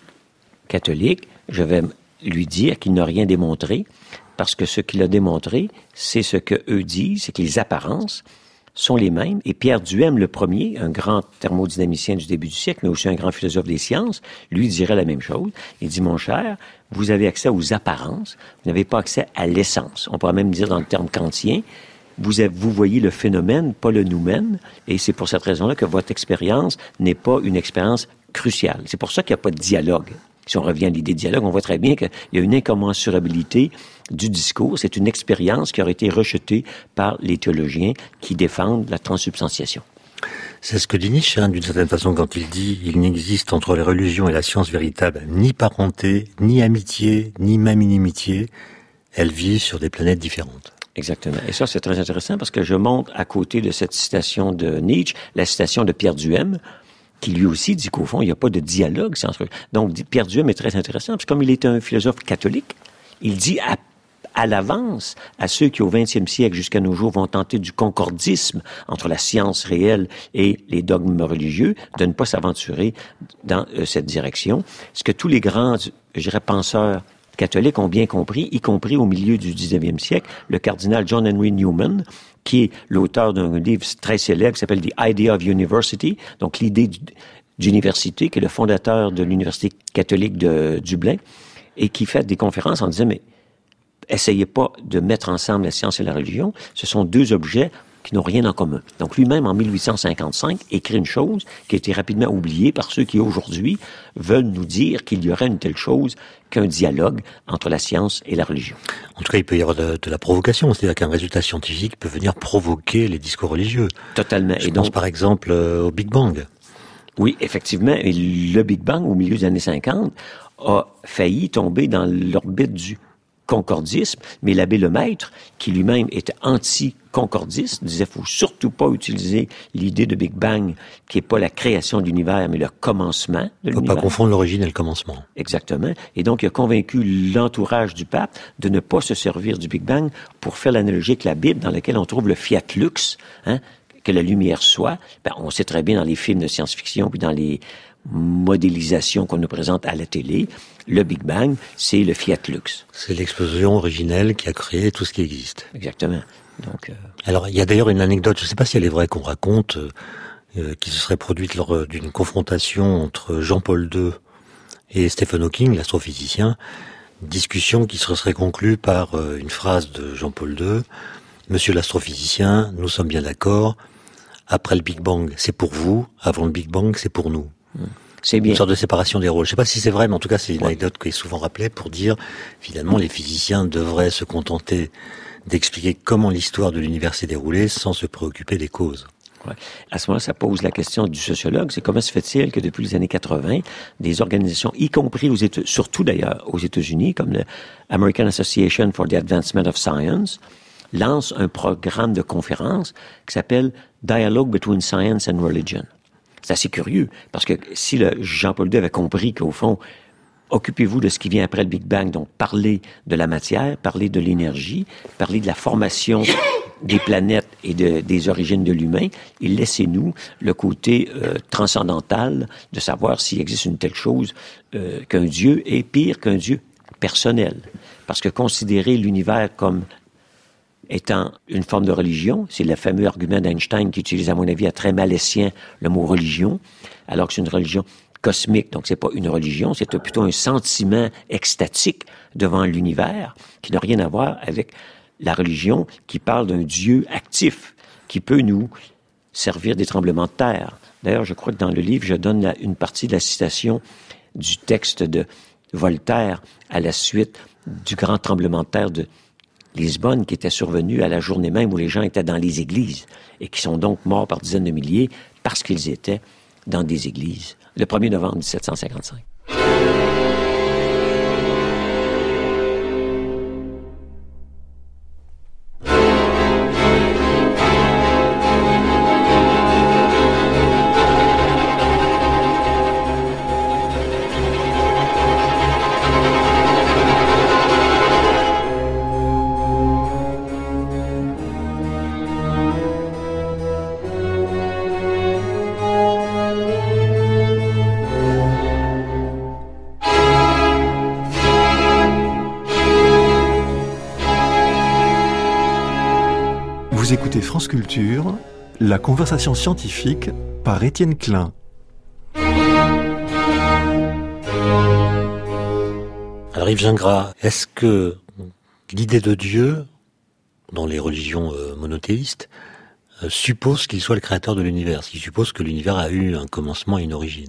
catholique, je vais lui dire qu'il n'a rien démontré, parce que ce qu'il a démontré, c'est ce que eux disent, c'est que les apparences sont les mêmes. Et Pierre Duhem, le premier, un grand thermodynamicien du début du siècle, mais aussi un grand philosophe des sciences, lui dirait la même chose. Il dit, mon cher, vous avez accès aux apparences, vous n'avez pas accès à l'essence. On pourrait même dire dans le terme kantien, Vous, avez, vous voyez le phénomène, pas le noumen, et c'est pour cette raison-là que votre expérience n'est pas une expérience cruciale. C'est pour ça qu'il n'y a pas de dialogue. Si on revient à l'idée de dialogue, on voit très bien qu'il y a une incommensurabilité du discours. C'est une expérience qui aurait été rejetée par les théologiens qui défendent la transsubstantiation. C'est ce que dit Nietzsche, hein, d'une certaine façon, quand il dit « Il n'existe entre les religions et la science véritable ni parenté, ni amitié, ni même inimitié. Elles vivent sur des planètes différentes. » Exactement. Et ça, c'est très intéressant parce que je montre à côté de cette citation de Nietzsche, la citation de Pierre Duhem, qui lui aussi dit qu'au fond, il n'y a pas de dialogue. Entre... Donc, Pierre Duhem est très intéressant, parce que comme il est un philosophe catholique, il dit à, à l'avance à ceux qui, au vingtième siècle jusqu'à nos jours, vont tenter du concordisme entre la science réelle et les dogmes religieux, de ne pas s'aventurer dans euh, cette direction. Ce que tous les grands, je dirais, penseurs catholiques ont bien compris, y compris au milieu du dix-neuvième siècle, le cardinal John Henry Newman, qui est l'auteur d'un livre très célèbre qui s'appelle « The Idea of University », donc l'idée d'université, qui est le fondateur de l'Université catholique de Dublin, et qui fait des conférences en disant « Mais essayez pas de mettre ensemble la science et la religion, ce sont deux objets qui n'ont rien en commun. » Donc lui-même, en mille huit cent cinquante-cinq, écrit une chose qui a été rapidement oubliée par ceux qui, aujourd'hui, veulent nous dire qu'il y aurait une telle chose qu'un dialogue entre la science et la religion. En tout cas, il peut y avoir de, de la provocation, c'est-à-dire qu'un résultat scientifique peut venir provoquer les discours religieux. Totalement. Je et pense donc, par exemple euh, au Big Bang. Oui, effectivement. Et le Big Bang, au milieu des années cinquante, a failli tomber dans l'orbite du concordisme, mais l'abbé Lemaître, qui lui-même était anti-concordiste, disait qu'il ne faut surtout pas utiliser l'idée de Big Bang, qui n'est pas la création de l'univers, mais le commencement de l'univers. Il ne faut pas confondre l'origine et le commencement. Exactement. Et donc, il a convaincu l'entourage du pape de ne pas se servir du Big Bang pour faire l'analogie avec la Bible, dans laquelle on trouve le fiat lux, hein, que la lumière soit. Ben, on sait très bien dans les films de science-fiction, puis dans les modélisation qu'on nous présente à la télé, le Big Bang, c'est le fiat lux. C'est l'explosion originelle qui a créé tout ce qui existe. Exactement. Donc, euh... Alors, il y a d'ailleurs une anecdote, je ne sais pas si elle est vraie, qu'on raconte, euh, qui se serait produite lors d'une confrontation entre Jean-Paul deux et Stephen Hawking, l'astrophysicien, discussion qui se serait conclue par euh, une phrase de Jean-Paul deux. « Monsieur l'astrophysicien, nous sommes bien d'accord, après le Big Bang, c'est pour vous, avant le Big Bang, c'est pour nous. » C'est bien. Une sorte de séparation des rôles. Je ne sais pas si c'est vrai, mais en tout cas, c'est une ouais. anecdote qui est souvent rappelée pour dire, finalement, les physiciens devraient se contenter d'expliquer comment l'histoire de l'univers s'est déroulée sans se préoccuper des causes. Ouais. À ce moment-là, ça pose la question du sociologue. C'est comment se fait-il que depuis les années quatre-vingt, des organisations, y compris aux États, surtout d'ailleurs aux États-Unis, comme le American Association for the Advancement of Science, lance un programme de conférence qui s'appelle Dialogue Between Science and Religion. C'est assez curieux, parce que si le Jean-Paul deux avait compris qu'au fond, occupez-vous de ce qui vient après le Big Bang, donc parlez de la matière, parlez de l'énergie, parlez de la formation des planètes et de, des origines de l'humain, et laissez-nous le côté euh, transcendantal de savoir s'il existe une telle chose euh, qu'un Dieu est pire qu'un Dieu personnel. Parce que considérer l'univers comme étant une forme de religion, c'est le fameux argument d'Einstein qui utilise, à mon avis, à très mal escient le mot religion, alors que c'est une religion cosmique, donc c'est pas une religion, c'est plutôt un sentiment extatique devant l'univers qui n'a rien à voir avec la religion qui parle d'un Dieu actif qui peut nous servir des tremblements de terre. D'ailleurs, je crois que dans le livre, je donne la, une partie de la citation du texte de Voltaire à la suite du grand tremblement de terre de Lisbonne, qui était survenue à la journée même où les gens étaient dans les églises et qui sont donc morts par dizaines de milliers parce qu'ils étaient dans des églises, le premier novembre dix-sept cent cinquante-cinq. Vous écoutez France Culture, la conversation scientifique par Étienne Klein. Alors Yves Gingras, est-ce que l'idée de Dieu, dans les religions euh, monothéistes, euh, suppose qu'il soit le créateur de l'univers, ce qui suppose que l'univers a eu un commencement et une origine?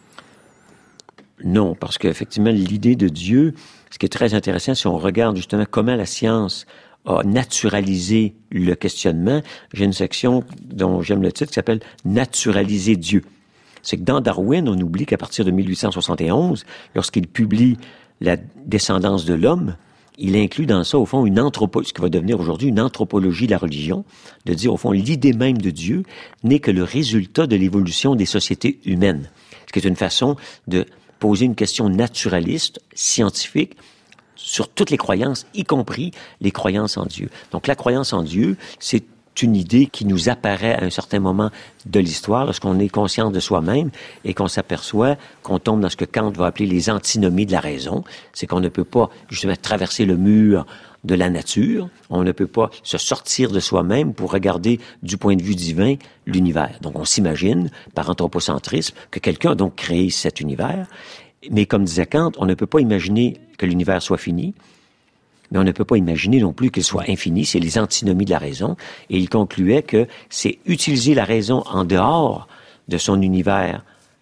Non, parce qu'effectivement, l'idée de Dieu, ce qui est très intéressant, si on regarde justement comment la science a naturalisé le questionnement, j'ai une section dont j'aime le titre qui s'appelle « Naturaliser Dieu ». C'est que dans Darwin, on oublie qu'à partir de mille huit cent soixante et onze, lorsqu'il publie La descendance de l'homme, il inclut dans ça, au fond, une anthropologie, ce qui va devenir aujourd'hui une anthropologie de la religion, de dire, au fond, l'idée même de Dieu n'est que le résultat de l'évolution des sociétés humaines. Ce qui est une façon de poser une question naturaliste, scientifique, sur toutes les croyances, y compris les croyances en Dieu. Donc, la croyance en Dieu, c'est une idée qui nous apparaît à un certain moment de l'histoire, lorsqu'on est conscient de soi-même et qu'on s'aperçoit qu'on tombe dans ce que Kant va appeler les antinomies de la raison. C'est qu'on ne peut pas, justement, traverser le mur de la nature. On ne peut pas se sortir de soi-même pour regarder du point de vue divin l'univers. Donc, on s'imagine, par anthropocentrisme, que quelqu'un a donc créé cet univers. Mais comme disait Kant, on ne peut pas imaginer que l'univers soit fini, mais on ne peut pas imaginer non plus qu'il soit infini. C'est les antinomies de la raison. Et il concluait que c'est utiliser la raison en dehors de son univers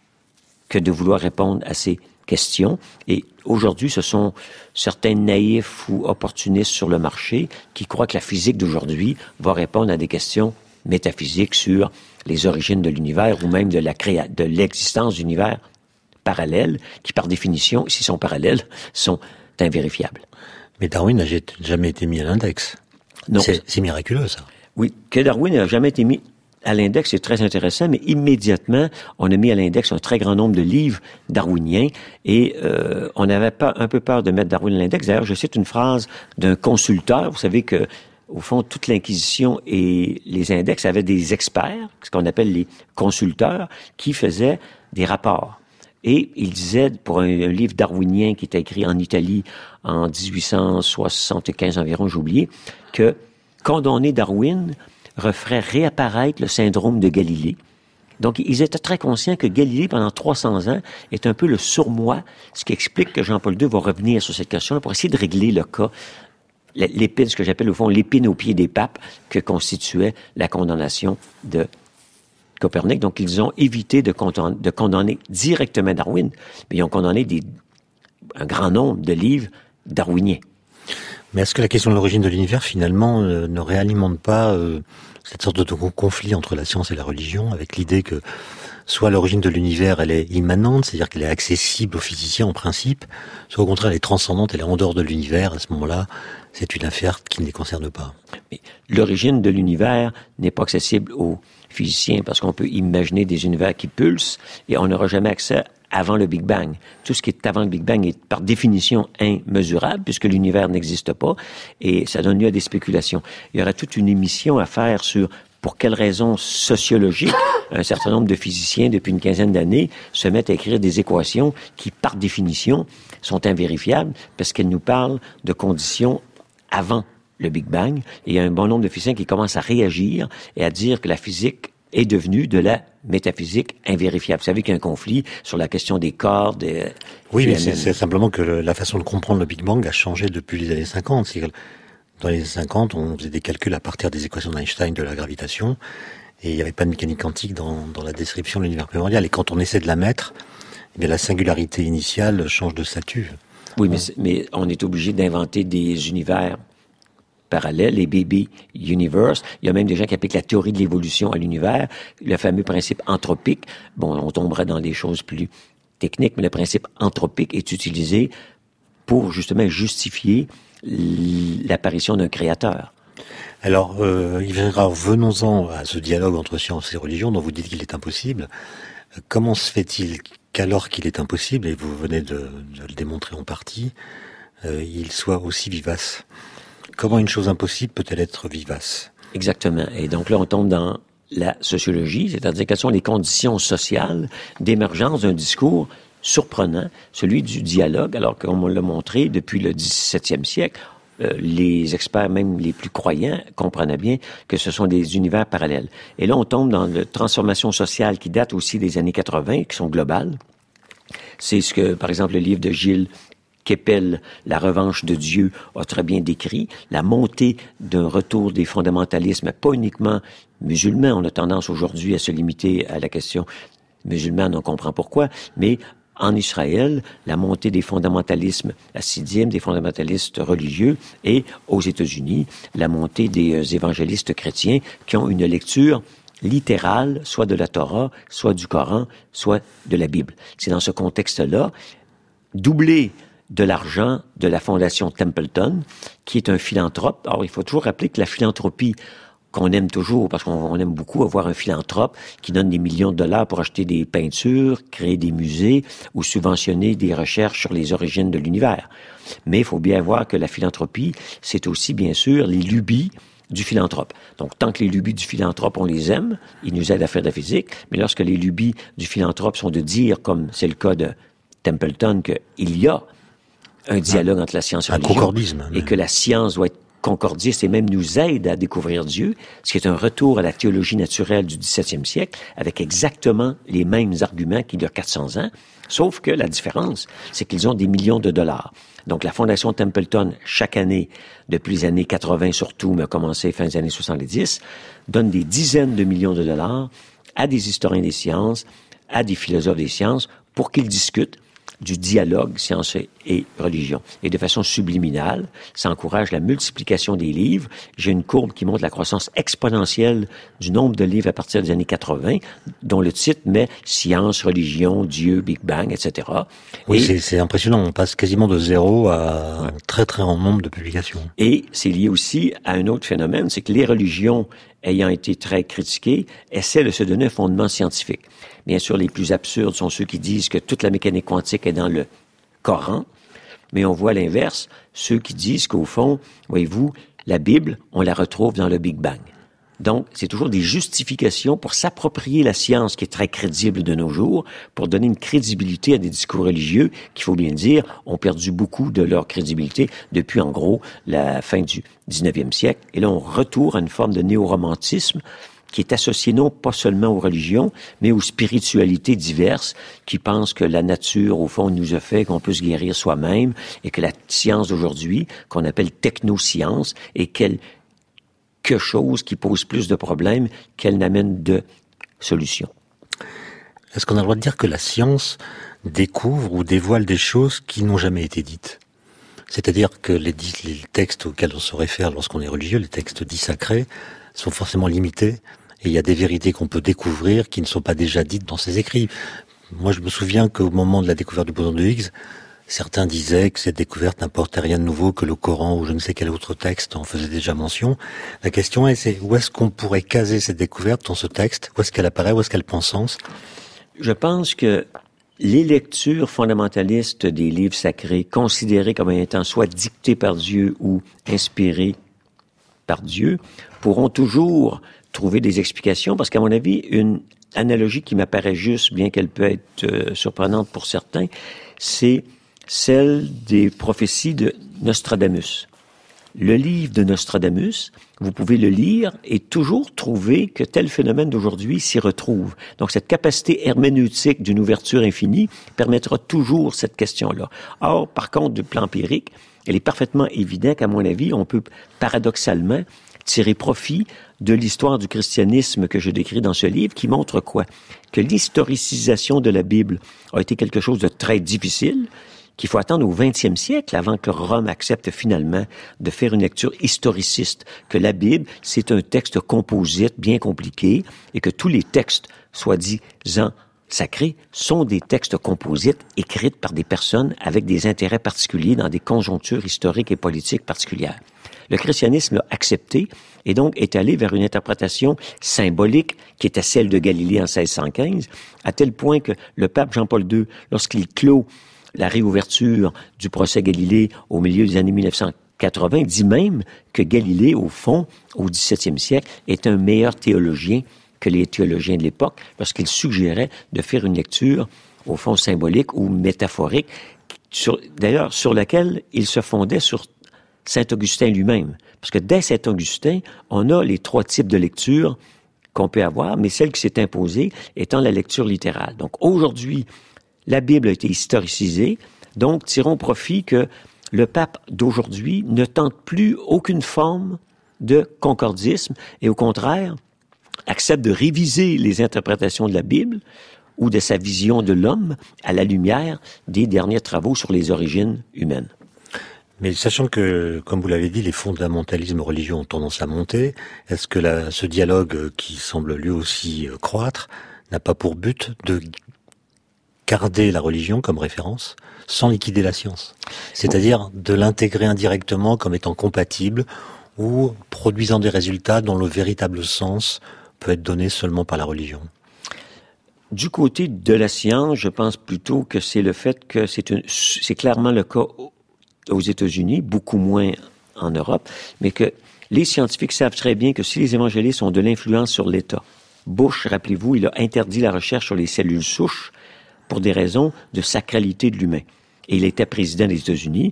que de vouloir répondre à ces questions. Et aujourd'hui, ce sont certains naïfs ou opportunistes sur le marché qui croient que la physique d'aujourd'hui va répondre à des questions métaphysiques sur les origines de l'univers ou même de la créa- de l'existence d'univers parallèles qui, par définition, s'ils sont parallèles, sont invérifiables. Mais Darwin n'a jamais été mis à l'index. Non. C'est, c'est miraculeux, ça. Oui, que Darwin n'a jamais été mis à l'index, c'est très intéressant, mais immédiatement, on a mis à l'index un très grand nombre de livres darwiniens et euh, on avait pas un peu peur de mettre Darwin à l'index. D'ailleurs, je cite une phrase d'un consulteur. Vous savez que, au fond, toute l'Inquisition et les index avaient des experts, ce qu'on appelle les consulteurs, qui faisaient des rapports. Et il disait, pour un, un livre darwinien qui était écrit en Italie en dix-huit cent soixante-quinze environ, j'ai oublié, que condamner Darwin referait réapparaître le syndrome de Galilée. Donc, ils étaient très conscients que Galilée, pendant trois cents ans, est un peu le sourd-moi, ce qui explique que Jean-Paul deux va revenir sur cette question-là pour essayer de régler le cas, l'épine, ce que j'appelle au fond l'épine au pied des papes, que constituait la condamnation de Copernic. Donc, ils ont évité de condamner, de condamner directement Darwin, mais ils ont condamné des, un grand nombre de livres darwiniens. Mais est-ce que la question de l'origine de l'univers, finalement, euh, ne réalimente pas euh, cette sorte de conflit entre la science et la religion, avec l'idée que soit l'origine de l'univers, elle est immanente, c'est-à-dire qu'elle est accessible aux physiciens en principe, soit au contraire, elle est transcendante, elle est en dehors de l'univers. À ce moment-là, c'est une affaire qui ne les concerne pas. Mais l'origine de l'univers n'est pas accessible aux physiciens parce qu'on peut imaginer des univers qui pulsent et on n'aura jamais accès avant le Big Bang. Tout ce qui est avant le Big Bang est par définition immesurable puisque l'univers n'existe pas et ça donne lieu à des spéculations. Il y aura toute une émission à faire sur pour quelles raisons sociologiques un certain nombre de physiciens depuis une quinzaine d'années se mettent à écrire des équations qui par définition sont invérifiables parce qu'elles nous parlent de conditions avant le Big Bang, et il y a un bon nombre de physiciens qui commencent à réagir et à dire que la physique est devenue de la métaphysique invérifiable. Vous savez qu'il y a un conflit sur la question des cordes. Des oui, mais c'est, c'est simplement que le, la façon de comprendre le Big Bang a changé depuis les années cinquante. C'est que dans les années cinquante, on faisait des calculs à partir des équations d'Einstein de la gravitation, et il n'y avait pas de mécanique quantique dans, dans la description de l'univers primordial. Et quand on essaie de la mettre, eh bien, la singularité initiale change de statut. Oui, mais, mais on est obligé d'inventer des univers parallèles, les baby universe. Il y a même des gens qui appliquent la théorie de l'évolution à l'univers, le fameux principe anthropique. Bon, on tomberait dans des choses plus techniques, mais le principe anthropique est utilisé pour justement justifier l'apparition d'un créateur. Alors, euh, Yves Gérard, venons-en à ce dialogue entre science et religion dont vous dites qu'il est impossible. Comment se fait-il qu'alors qu'il est impossible, et vous venez de, de le démontrer en partie, euh, il soit aussi vivace? Comment une chose impossible peut-elle être vivace? Exactement. Et donc là, on tombe dans la sociologie, c'est-à-dire quelles sont les conditions sociales d'émergence d'un discours surprenant, celui du dialogue, alors qu'on l'a montré depuis le dix-septième siècle. Euh, les experts, même les plus croyants, comprenaient bien que ce sont des univers parallèles. Et là, on tombe dans la transformation sociale qui date aussi des années quatre-vingt, qui sont globales. C'est ce que, par exemple, le livre de Gilles Kepel, La revanche de Dieu, a très bien décrit. La montée d'un retour des fondamentalismes, pas uniquement musulmans. On a tendance aujourd'hui à se limiter à la question musulmane, on comprend pourquoi, mais en Israël, la montée des fondamentalismes hassidim, des fondamentalistes religieux, et aux États-Unis, la montée des évangélistes chrétiens qui ont une lecture littérale, soit de la Torah, soit du Coran, soit de la Bible. C'est dans ce contexte-là, doublé de l'argent de la Fondation Templeton, qui est un philanthrope. Alors, il faut toujours rappeler que la philanthropie, qu'on aime toujours, parce qu'on aime beaucoup avoir un philanthrope qui donne des millions de dollars pour acheter des peintures, créer des musées ou subventionner des recherches sur les origines de l'univers. Mais il faut bien voir que la philanthropie, c'est aussi, bien sûr, les lubies du philanthrope. Donc, tant que les lubies du philanthrope, on les aime, ils nous aident à faire de la physique, mais lorsque les lubies du philanthrope sont de dire, comme c'est le cas de Templeton, qu'il y a un dialogue entre la science et la religion, et que la science doit être concordiste et même nous aide à découvrir Dieu, ce qui est un retour à la théologie naturelle du dix-septième siècle, avec exactement les mêmes arguments qu'il y a quatre cents ans, sauf que la différence, c'est qu'ils ont des millions de dollars. Donc la Fondation Templeton, chaque année, depuis les années quatre-vingt surtout, mais a commencé fin des années soixante-dix, donne des dizaines de millions de dollars à des historiens des sciences, à des philosophes des sciences, pour qu'ils discutent du dialogue science et religion. Et de façon subliminale, ça encourage la multiplication des livres. J'ai une courbe qui montre la croissance exponentielle du nombre de livres à partir des années quatre-vingt, dont le titre met « Science, religion, Dieu, Big Bang, et cetera » Oui, et, c'est, c'est impressionnant. On passe quasiment de zéro à ouais. un très très grand nombre de publications. Et c'est lié aussi à un autre phénomène, c'est que les religions, ayant été très critiquées, essaient de se donner un fondement scientifique. Bien sûr, les plus absurdes sont ceux qui disent que toute la mécanique quantique est dans le Coran, mais on voit l'inverse, ceux qui disent qu'au fond, voyez-vous, la Bible, on la retrouve dans le Big Bang. Donc, c'est toujours des justifications pour s'approprier la science qui est très crédible de nos jours, pour donner une crédibilité à des discours religieux qui, il faut bien le dire, ont perdu beaucoup de leur crédibilité depuis, en gros, la fin du dix-neuvième siècle. Et là, on retourne à une forme de néo-romantisme qui est associé non pas seulement aux religions, mais aux spiritualités diverses, qui pensent que la nature, au fond, nous a fait qu'on peut se guérir soi-même, et que la science d'aujourd'hui, qu'on appelle technoscience, est quelque chose qui pose plus de problèmes qu'elle n'amène de solutions. Est-ce qu'on a le droit de dire que la science découvre ou dévoile des choses qui n'ont jamais été dites? C'est-à-dire que les, les textes auxquels on se réfère lorsqu'on est religieux, les textes dits sacrés, sont forcément limités, et il y a des vérités qu'on peut découvrir qui ne sont pas déjà dites dans ces écrits. Moi, je me souviens qu'au moment de la découverte du boson de Higgs, certains disaient que cette découverte n'apportait rien de nouveau, que le Coran ou je ne sais quel autre texte en faisait déjà mention. La question est, c'est où est-ce qu'on pourrait caser cette découverte dans ce texte? Où est-ce qu'elle apparaît? Où est-ce qu'elle prend sens? Je pense que les lectures fondamentalistes des livres sacrés, considérées comme étant soit dictées par Dieu ou inspirées par Dieu, pourront toujours trouver des explications, parce qu'à mon avis, une analogie qui m'apparaît juste, bien qu'elle peut être euh, surprenante pour certains, c'est celle des prophéties de Nostradamus. Le livre de Nostradamus, vous pouvez le lire et toujours trouver que tel phénomène d'aujourd'hui s'y retrouve. Donc, cette capacité herméneutique d'une ouverture infinie permettra toujours cette question-là. Or, par contre, du plan empirique, il est parfaitement évident qu'à mon avis, on peut paradoxalement tirer profit de l'histoire du christianisme que je décris dans ce livre, qui montre quoi? Que l'historicisation de la Bible a été quelque chose de très difficile, qu'il faut attendre au vingtième siècle avant que Rome accepte finalement de faire une lecture historiciste, que la Bible, c'est un texte composite bien compliqué et que tous les textes, soi-disant sacrés, sont des textes composites écrits par des personnes avec des intérêts particuliers dans des conjonctures historiques et politiques particulières. Le christianisme l'a accepté et donc est allé vers une interprétation symbolique qui était celle de Galilée en seize cent quinze, à tel point que le pape Jean-Paul deux, lorsqu'il clôt la réouverture du procès Galilée au milieu des années mille neuf cent quatre-vingts, dit même que Galilée, au fond, au dix-septième siècle, est un meilleur théologien que les théologiens de l'époque, lorsqu'il suggérait de faire une lecture, au fond, symbolique ou métaphorique, sur, d'ailleurs, sur laquelle il se fondait sur Saint-Augustin lui-même. Parce que dès Saint-Augustin, on a les trois types de lecture qu'on peut avoir, mais celle qui s'est imposée étant la lecture littérale. Donc aujourd'hui, la Bible a été historicisée, donc tirons profit que le pape d'aujourd'hui ne tente plus aucune forme de concordisme et au contraire, accepte de réviser les interprétations de la Bible ou de sa vision de l'homme à la lumière des derniers travaux sur les origines humaines. Mais sachant que, comme vous l'avez dit, les fondamentalismes religieux ont tendance à monter, est-ce que la, ce dialogue qui semble lui aussi croître n'a pas pour but de garder la religion comme référence sans liquider la science? C'est-à-dire de l'intégrer indirectement comme étant compatible ou produisant des résultats dont le véritable sens peut être donné seulement par la religion? Du côté de la science, je pense plutôt que c'est le fait que c'est, une, c'est clairement le cas aux États-Unis, beaucoup moins en Europe, mais que les scientifiques savent très bien que si les évangélistes ont de l'influence sur l'État, Bush, rappelez-vous, il a interdit la recherche sur les cellules souches pour des raisons de sacralité de l'humain. Et il était président des États-Unis,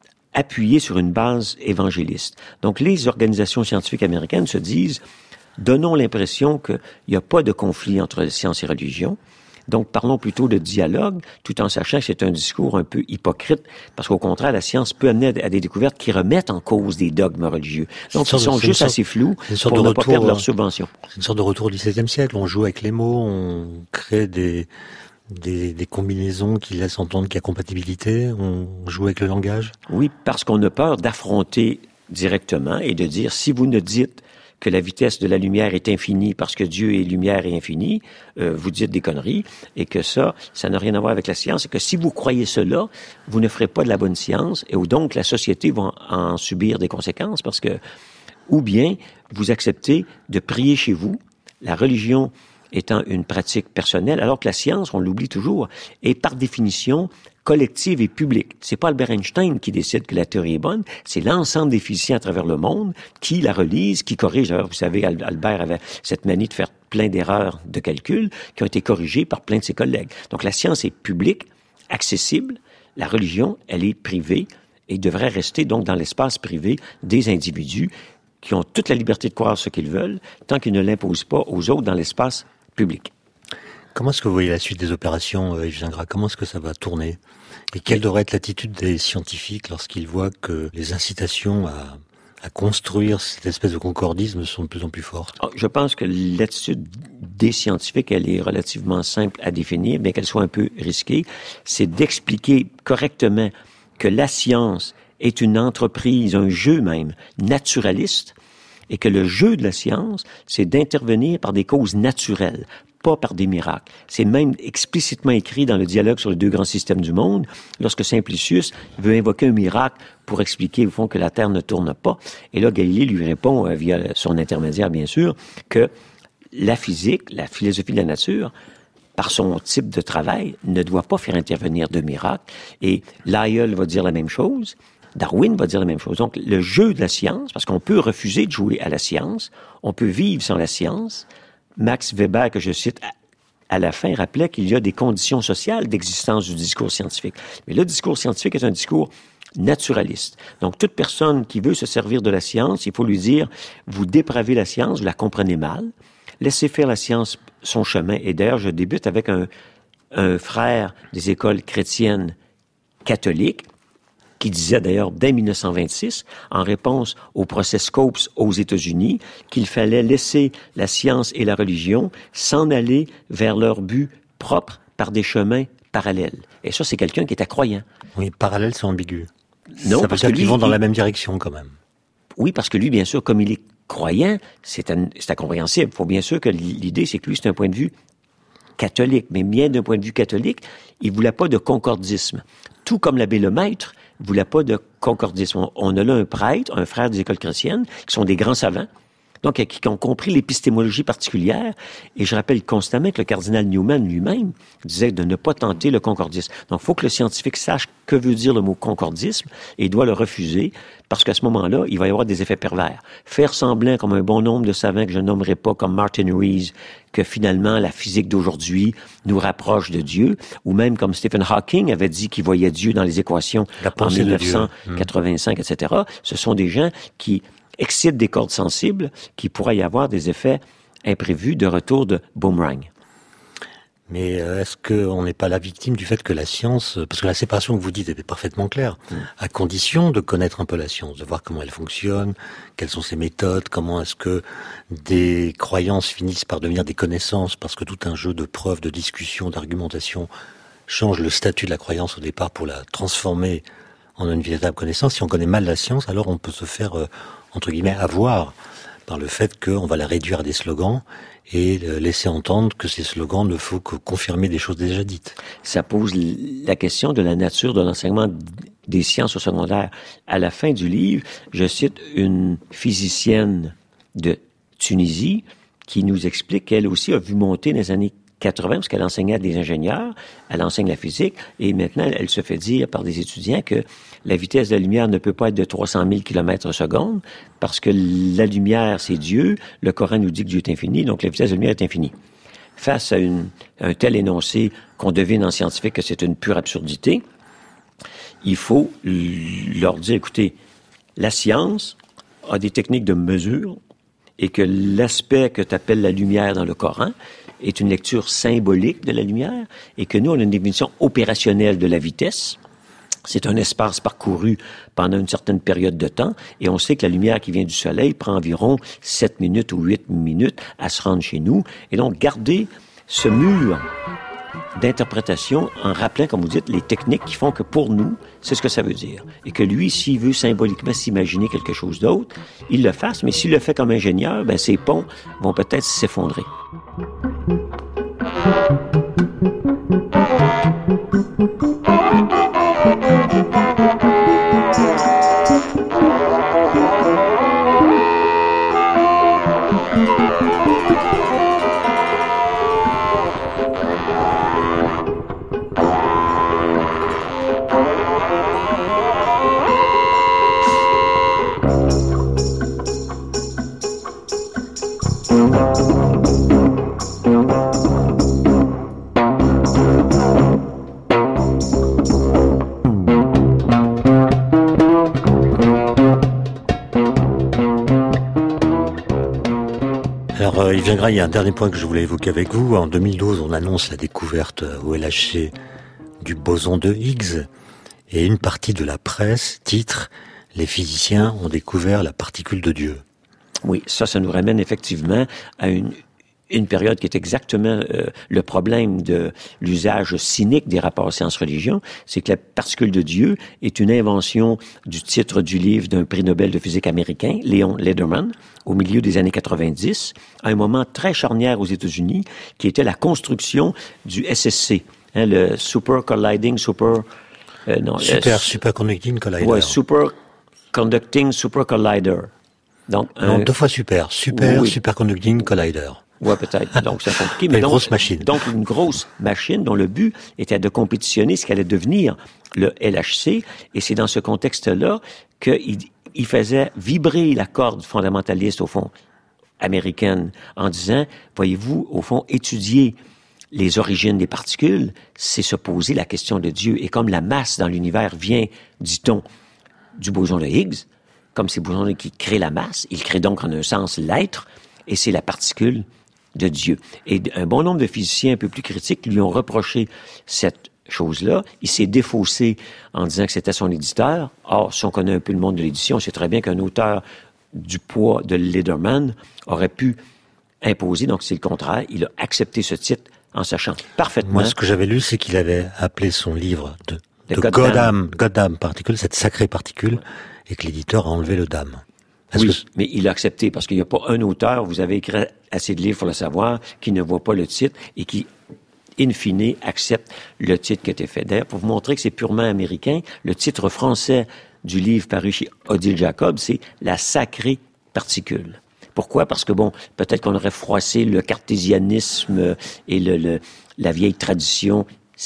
appuyé sur une base évangéliste. Donc les organisations scientifiques américaines se disent, donnons l'impression qu'il n'y a pas de conflit entre science et religion. Donc, parlons plutôt de dialogue, tout en sachant que c'est un discours un peu hypocrite, parce qu'au contraire, la science peut amener à des découvertes qui remettent en cause des dogmes religieux. Donc, ils sont de, juste sorte, assez flous pour ne retour, pas perdre leur subvention. C'est une sorte de retour au dix-septième siècle. On joue avec les mots, on crée des, des, des combinaisons qui laissent entendre qu'il y a compatibilité, on joue avec le langage. Oui, parce qu'on a peur d'affronter directement et de dire, si vous ne dites que la vitesse de la lumière est infinie parce que Dieu est lumière et infinie, euh, vous dites des conneries, et que ça, ça n'a rien à voir avec la science, et que si vous croyez cela, vous ne ferez pas de la bonne science, et donc la société va en subir des conséquences, parce que, ou bien, vous acceptez de prier chez vous, la religion étant une pratique personnelle, alors que la science, on l'oublie toujours, est par définition collective et publique. C'est pas Albert Einstein qui décide que la théorie est bonne, c'est l'ensemble des physiciens à travers le monde qui la relisent, qui corrigent. Alors, vous savez, Albert avait cette manie de faire plein d'erreurs de calcul qui ont été corrigées par plein de ses collègues. Donc, la science est publique, accessible. La religion, elle est privée et devrait rester donc dans l'espace privé des individus qui ont toute la liberté de croire ce qu'ils veulent tant qu'ils ne l'imposent pas aux autres dans l'espace public. Comment est-ce que vous voyez la suite des opérations, Yves Gingras? Comment est-ce que ça va tourner? Et quelle devrait être l'attitude des scientifiques lorsqu'ils voient que les incitations à, à construire cette espèce de concordisme sont de plus en plus fortes? Je pense que l'attitude des scientifiques, elle est relativement simple à définir, bien qu'elle soit un peu risquée. C'est d'expliquer correctement que la science est une entreprise, un jeu même, naturaliste, et que le jeu de la science, c'est d'intervenir par des causes naturelles, pas par des miracles. C'est même explicitement écrit dans le dialogue sur les deux grands systèmes du monde, lorsque Simplicius veut invoquer un miracle pour expliquer au fond que la Terre ne tourne pas. Et là, Galilée lui répond, euh, via son intermédiaire bien sûr, que la physique, la philosophie de la nature, par son type de travail, ne doit pas faire intervenir de miracles. Et Lyell va dire la même chose. Darwin va dire la même chose. Donc, le jeu de la science, parce qu'on peut refuser de jouer à la science, on peut vivre sans la science. Max Weber, que je cite à la fin, rappelait qu'il y a des conditions sociales d'existence du discours scientifique. Mais le discours scientifique est un discours naturaliste. Donc, toute personne qui veut se servir de la science, il faut lui dire, vous dépravez la science, vous la comprenez mal, laissez faire la science son chemin. Et d'ailleurs, je débute avec un, un frère des écoles chrétiennes catholiques, qui disait d'ailleurs dès mille neuf cent vingt-six, en réponse au procès Scopes aux États-Unis, qu'il fallait laisser la science et la religion s'en aller vers leur but propre par des chemins parallèle. Et ça, c'est quelqu'un qui était croyant. Oui, parallèle, c'est ambigu. Non, ça veut parce dire que lui, qu'ils vont dans il... la même direction quand même. Oui, parce que lui, bien sûr, comme il est croyant, c'est, un, c'est incompréhensible. Il faut bien sûr que l'idée, c'est que lui, c'est un point de vue catholique. Mais bien d'un point de vue catholique, il voulait pas de concordisme. Tout comme l'abbé Lemaître voulait pas de concordisme. On, on a là un prêtre, un frère des écoles chrétiennes, qui sont des grands savants, donc qui ont compris l'épistémologie particulière. Et je rappelle constamment que le cardinal Newman lui-même disait de ne pas tenter le concordisme. Donc, il faut que le scientifique sache que veut dire le mot concordisme et il doit le refuser parce qu'à ce moment-là, il va y avoir des effets pervers. Faire semblant, comme un bon nombre de savants que je nommerai pas, comme Martin Rees, que finalement la physique d'aujourd'hui nous rapproche de Dieu, ou même comme Stephen Hawking avait dit qu'il voyait Dieu dans les équations en dix-neuf cent quatre-vingt-cinq, et cetera. Ce sont des gens qui excite des cordes sensibles qui pourraient y avoir des effets imprévus de retour de boomerang. Mais est-ce qu'on n'est pas la victime du fait que la science, parce que la séparation que vous dites est parfaitement claire, mmh. à condition de connaître un peu la science, de voir comment elle fonctionne, quelles sont ses méthodes, comment est-ce que des croyances finissent par devenir des connaissances, parce que tout un jeu de preuves, de discussions, d'argumentation change le statut de la croyance au départ pour la transformer en une véritable connaissance. Si on connaît mal la science, alors on peut se faire... Euh, entre guillemets, avoir par le fait qu'on va la réduire à des slogans et laisser entendre que ces slogans ne faut que confirmer des choses déjà dites. Ça pose la question de la nature de l'enseignement des sciences au secondaire. À la fin du livre, je cite une physicienne de Tunisie qui nous explique qu'elle aussi a vu monter dans les années quatre-vingts, parce qu'elle enseignait à des ingénieurs, elle enseigne la physique, et maintenant, elle se fait dire par des étudiants que la vitesse de la lumière ne peut pas être de trois cent mille kilomètres seconde, parce que la lumière, c'est Dieu, le Coran nous dit que Dieu est infini, donc la vitesse de la lumière est infinie. Face à une, un tel énoncé qu'on devine en scientifique que c'est une pure absurdité, il faut leur dire, écoutez, la science a des techniques de mesure, et que l'aspect que tu appelles la lumière dans le Coran est une lecture symbolique de la lumière, et que nous, on a une définition opérationnelle de la vitesse. C'est un espace parcouru pendant une certaine période de temps, et on sait que la lumière qui vient du soleil prend environ sept minutes ou huit minutes à se rendre chez nous. Et donc, garder ce mur d'interprétation en rappelant, comme vous dites, les techniques qui font que pour nous, c'est ce que ça veut dire. Et que lui, s'il veut symboliquement s'imaginer quelque chose d'autre, il le fasse, mais s'il le fait comme ingénieur, ben, ses ponts vont peut-être s'effondrer. Alors, Yves Gingras, il y a un dernier point que je voulais évoquer avec vous. En deux mille douze, on annonce la découverte au L H C du boson de Higgs. Et une partie de la presse titre « Les physiciens ont découvert la particule de Dieu ». Oui, ça, ça nous ramène effectivement à une, une période qui est exactement euh, le problème de l'usage cynique des rapports science-religion. C'est que la particule de Dieu est une invention du titre du livre d'un prix Nobel de physique américain, Léon Lederman, au milieu des années quatre-vingt-dix, à un moment très charnière aux États-Unis, qui était la construction du S S C, hein, le Super Colliding Super... Euh, non, super, le, Superconducting Collider. Ouais, Super Conducting Super Collider. Donc, non, un, deux fois super. Super, oui. Superconducting Collider. Ouais, peut-être. Donc, c'est compliqué. Mais une donc, grosse machine. Donc, une grosse machine dont le but était de compétitionner ce qu'allait devenir le L H C. Et c'est dans ce contexte-là qu'il il faisait vibrer la corde fondamentaliste, au fond, américaine, en disant, voyez-vous, au fond, étudier les origines des particules, c'est se poser la question de Dieu. Et comme la masse dans l'univers vient, dit-on, du boson de Higgs, comme c'est le boson qui crée la masse, il crée donc en un sens l'être, et c'est la particule de Dieu. Et un bon nombre de physiciens un peu plus critiques lui ont reproché cette chose-là. Il s'est défaussé en disant que c'était son éditeur. Or, si on connaît un peu le monde de l'édition, on sait très bien qu'un auteur du poids de Lederman aurait pu imposer, donc c'est le contraire, il a accepté ce titre en sachant parfaitement... Moi, ce que j'avais lu, c'est qu'il avait appelé son livre de, de, de Goddamn, Goddamn particule, cette sacrée particule, et que l'éditeur a enlevé le dame. Est-ce oui, que... mais il a accepté, parce qu'il n'y a pas un auteur, vous avez écrit assez de livres pour le savoir, qui ne voit pas le titre et qui, in fine, accepte le titre qui a été fait. D'ailleurs, pour vous montrer que c'est purement américain, le titre français du livre paru chez Odile Jacob, c'est « La sacrée particule ». Pourquoi? Parce que, bon, peut-être qu'on aurait froissé le cartésianisme et le, le, la vieille tradition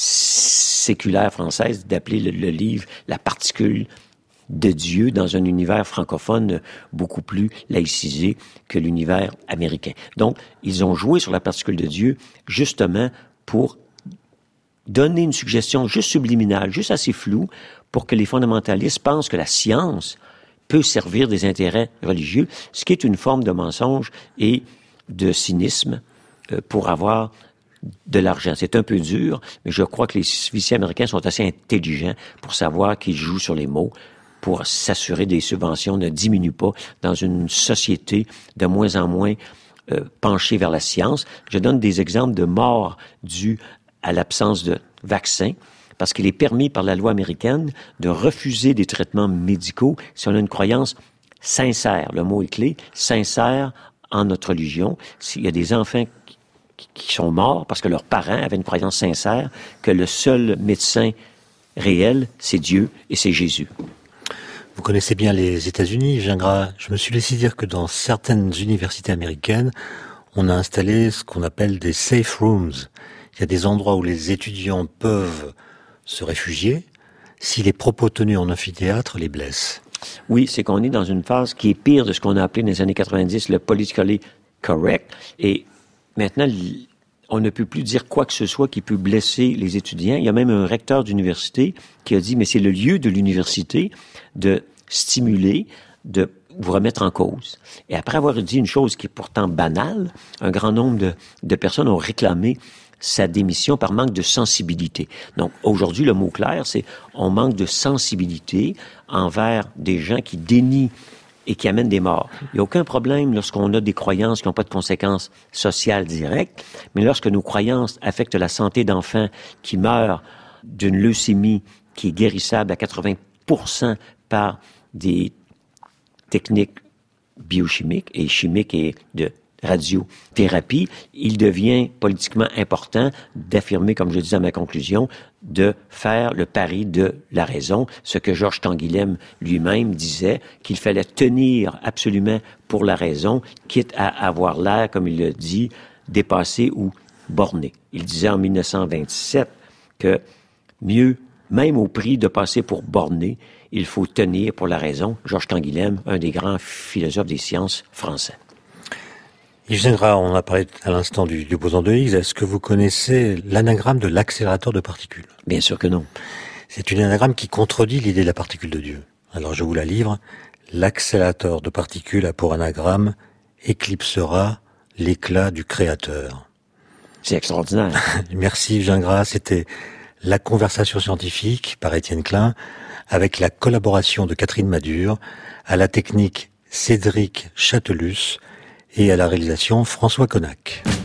séculaire française d'appeler le, le livre « La particule de Dieu » dans un univers francophone beaucoup plus laïcisé que l'univers américain. Donc, ils ont joué sur la particule de Dieu justement pour donner une suggestion juste subliminale, juste assez floue, pour que les fondamentalistes pensent que la science peut servir des intérêts religieux, ce qui est une forme de mensonge et de cynisme pour avoir de l'argent. C'est un peu dur, mais je crois que les officiers américains sont assez intelligents pour savoir qu'ils jouent sur les mots, pour s'assurer des subventions ne diminuent pas dans une société de moins en moins euh, penchée vers la science. Je donne des exemples de morts dues à l'absence de vaccins, parce qu'il est permis par la loi américaine de refuser des traitements médicaux si on a une croyance sincère. Le mot est clé, sincère en notre religion. S'il y a des enfants qui, qui sont morts parce que leurs parents avaient une croyance sincère que le seul médecin réel, c'est Dieu et c'est Jésus. Vous connaissez bien les États-Unis, Gingras. Je me suis laissé dire que dans certaines universités américaines, on a installé ce qu'on appelle des safe rooms. Il y a des endroits où les étudiants peuvent se réfugier si les propos tenus en amphithéâtre les blessent. Oui, c'est qu'on est dans une phase qui est pire de ce qu'on a appelé dans les années quatre-vingt-dix le politically correct. Et maintenant, on ne peut plus dire quoi que ce soit qui peut blesser les étudiants. Il y a même un recteur d'université qui a dit, mais c'est le lieu de l'université de stimuler, de vous remettre en cause. Et après avoir dit une chose qui est pourtant banale, un grand nombre de, de personnes ont réclamé sa démission par manque de sensibilité. Donc, aujourd'hui, le mot clair, c'est on manque de sensibilité envers des gens qui dénient et qui amènent des morts. Il n'y a aucun problème lorsqu'on a des croyances qui n'ont pas de conséquences sociales directes, mais lorsque nos croyances affectent la santé d'enfants qui meurent d'une leucémie qui est guérissable à quatre-vingts pour cent par des techniques biochimiques et chimiques et de radiothérapie, il devient politiquement important d'affirmer, comme je disais à ma conclusion, de faire le pari de la raison, ce que Georges Canguilhem lui-même disait, qu'il fallait tenir absolument pour la raison, quitte à avoir l'air, comme il le dit, dépassé ou borné. Il disait en mille neuf cent vingt-sept que mieux, même au prix de passer pour borné, il faut tenir pour la raison. Georges Canguilhem, un des grands philosophes des sciences français. Yves Gingras, on a parlé à l'instant du, du boson de Higgs. Est-ce que vous connaissez l'anagramme de l'accélérateur de particules? Bien sûr que non. C'est une anagramme qui contredit l'idée de la particule de Dieu. Alors je vous la livre. L'accélérateur de particules a pour anagramme « éclipsera l'éclat du Créateur ». C'est extraordinaire. Merci Yves Gingras. C'était La Conversation scientifique par Étienne Klein avec la collaboration de Catherine Madure, à la technique Cédric Châtelus et à la réalisation François Connac.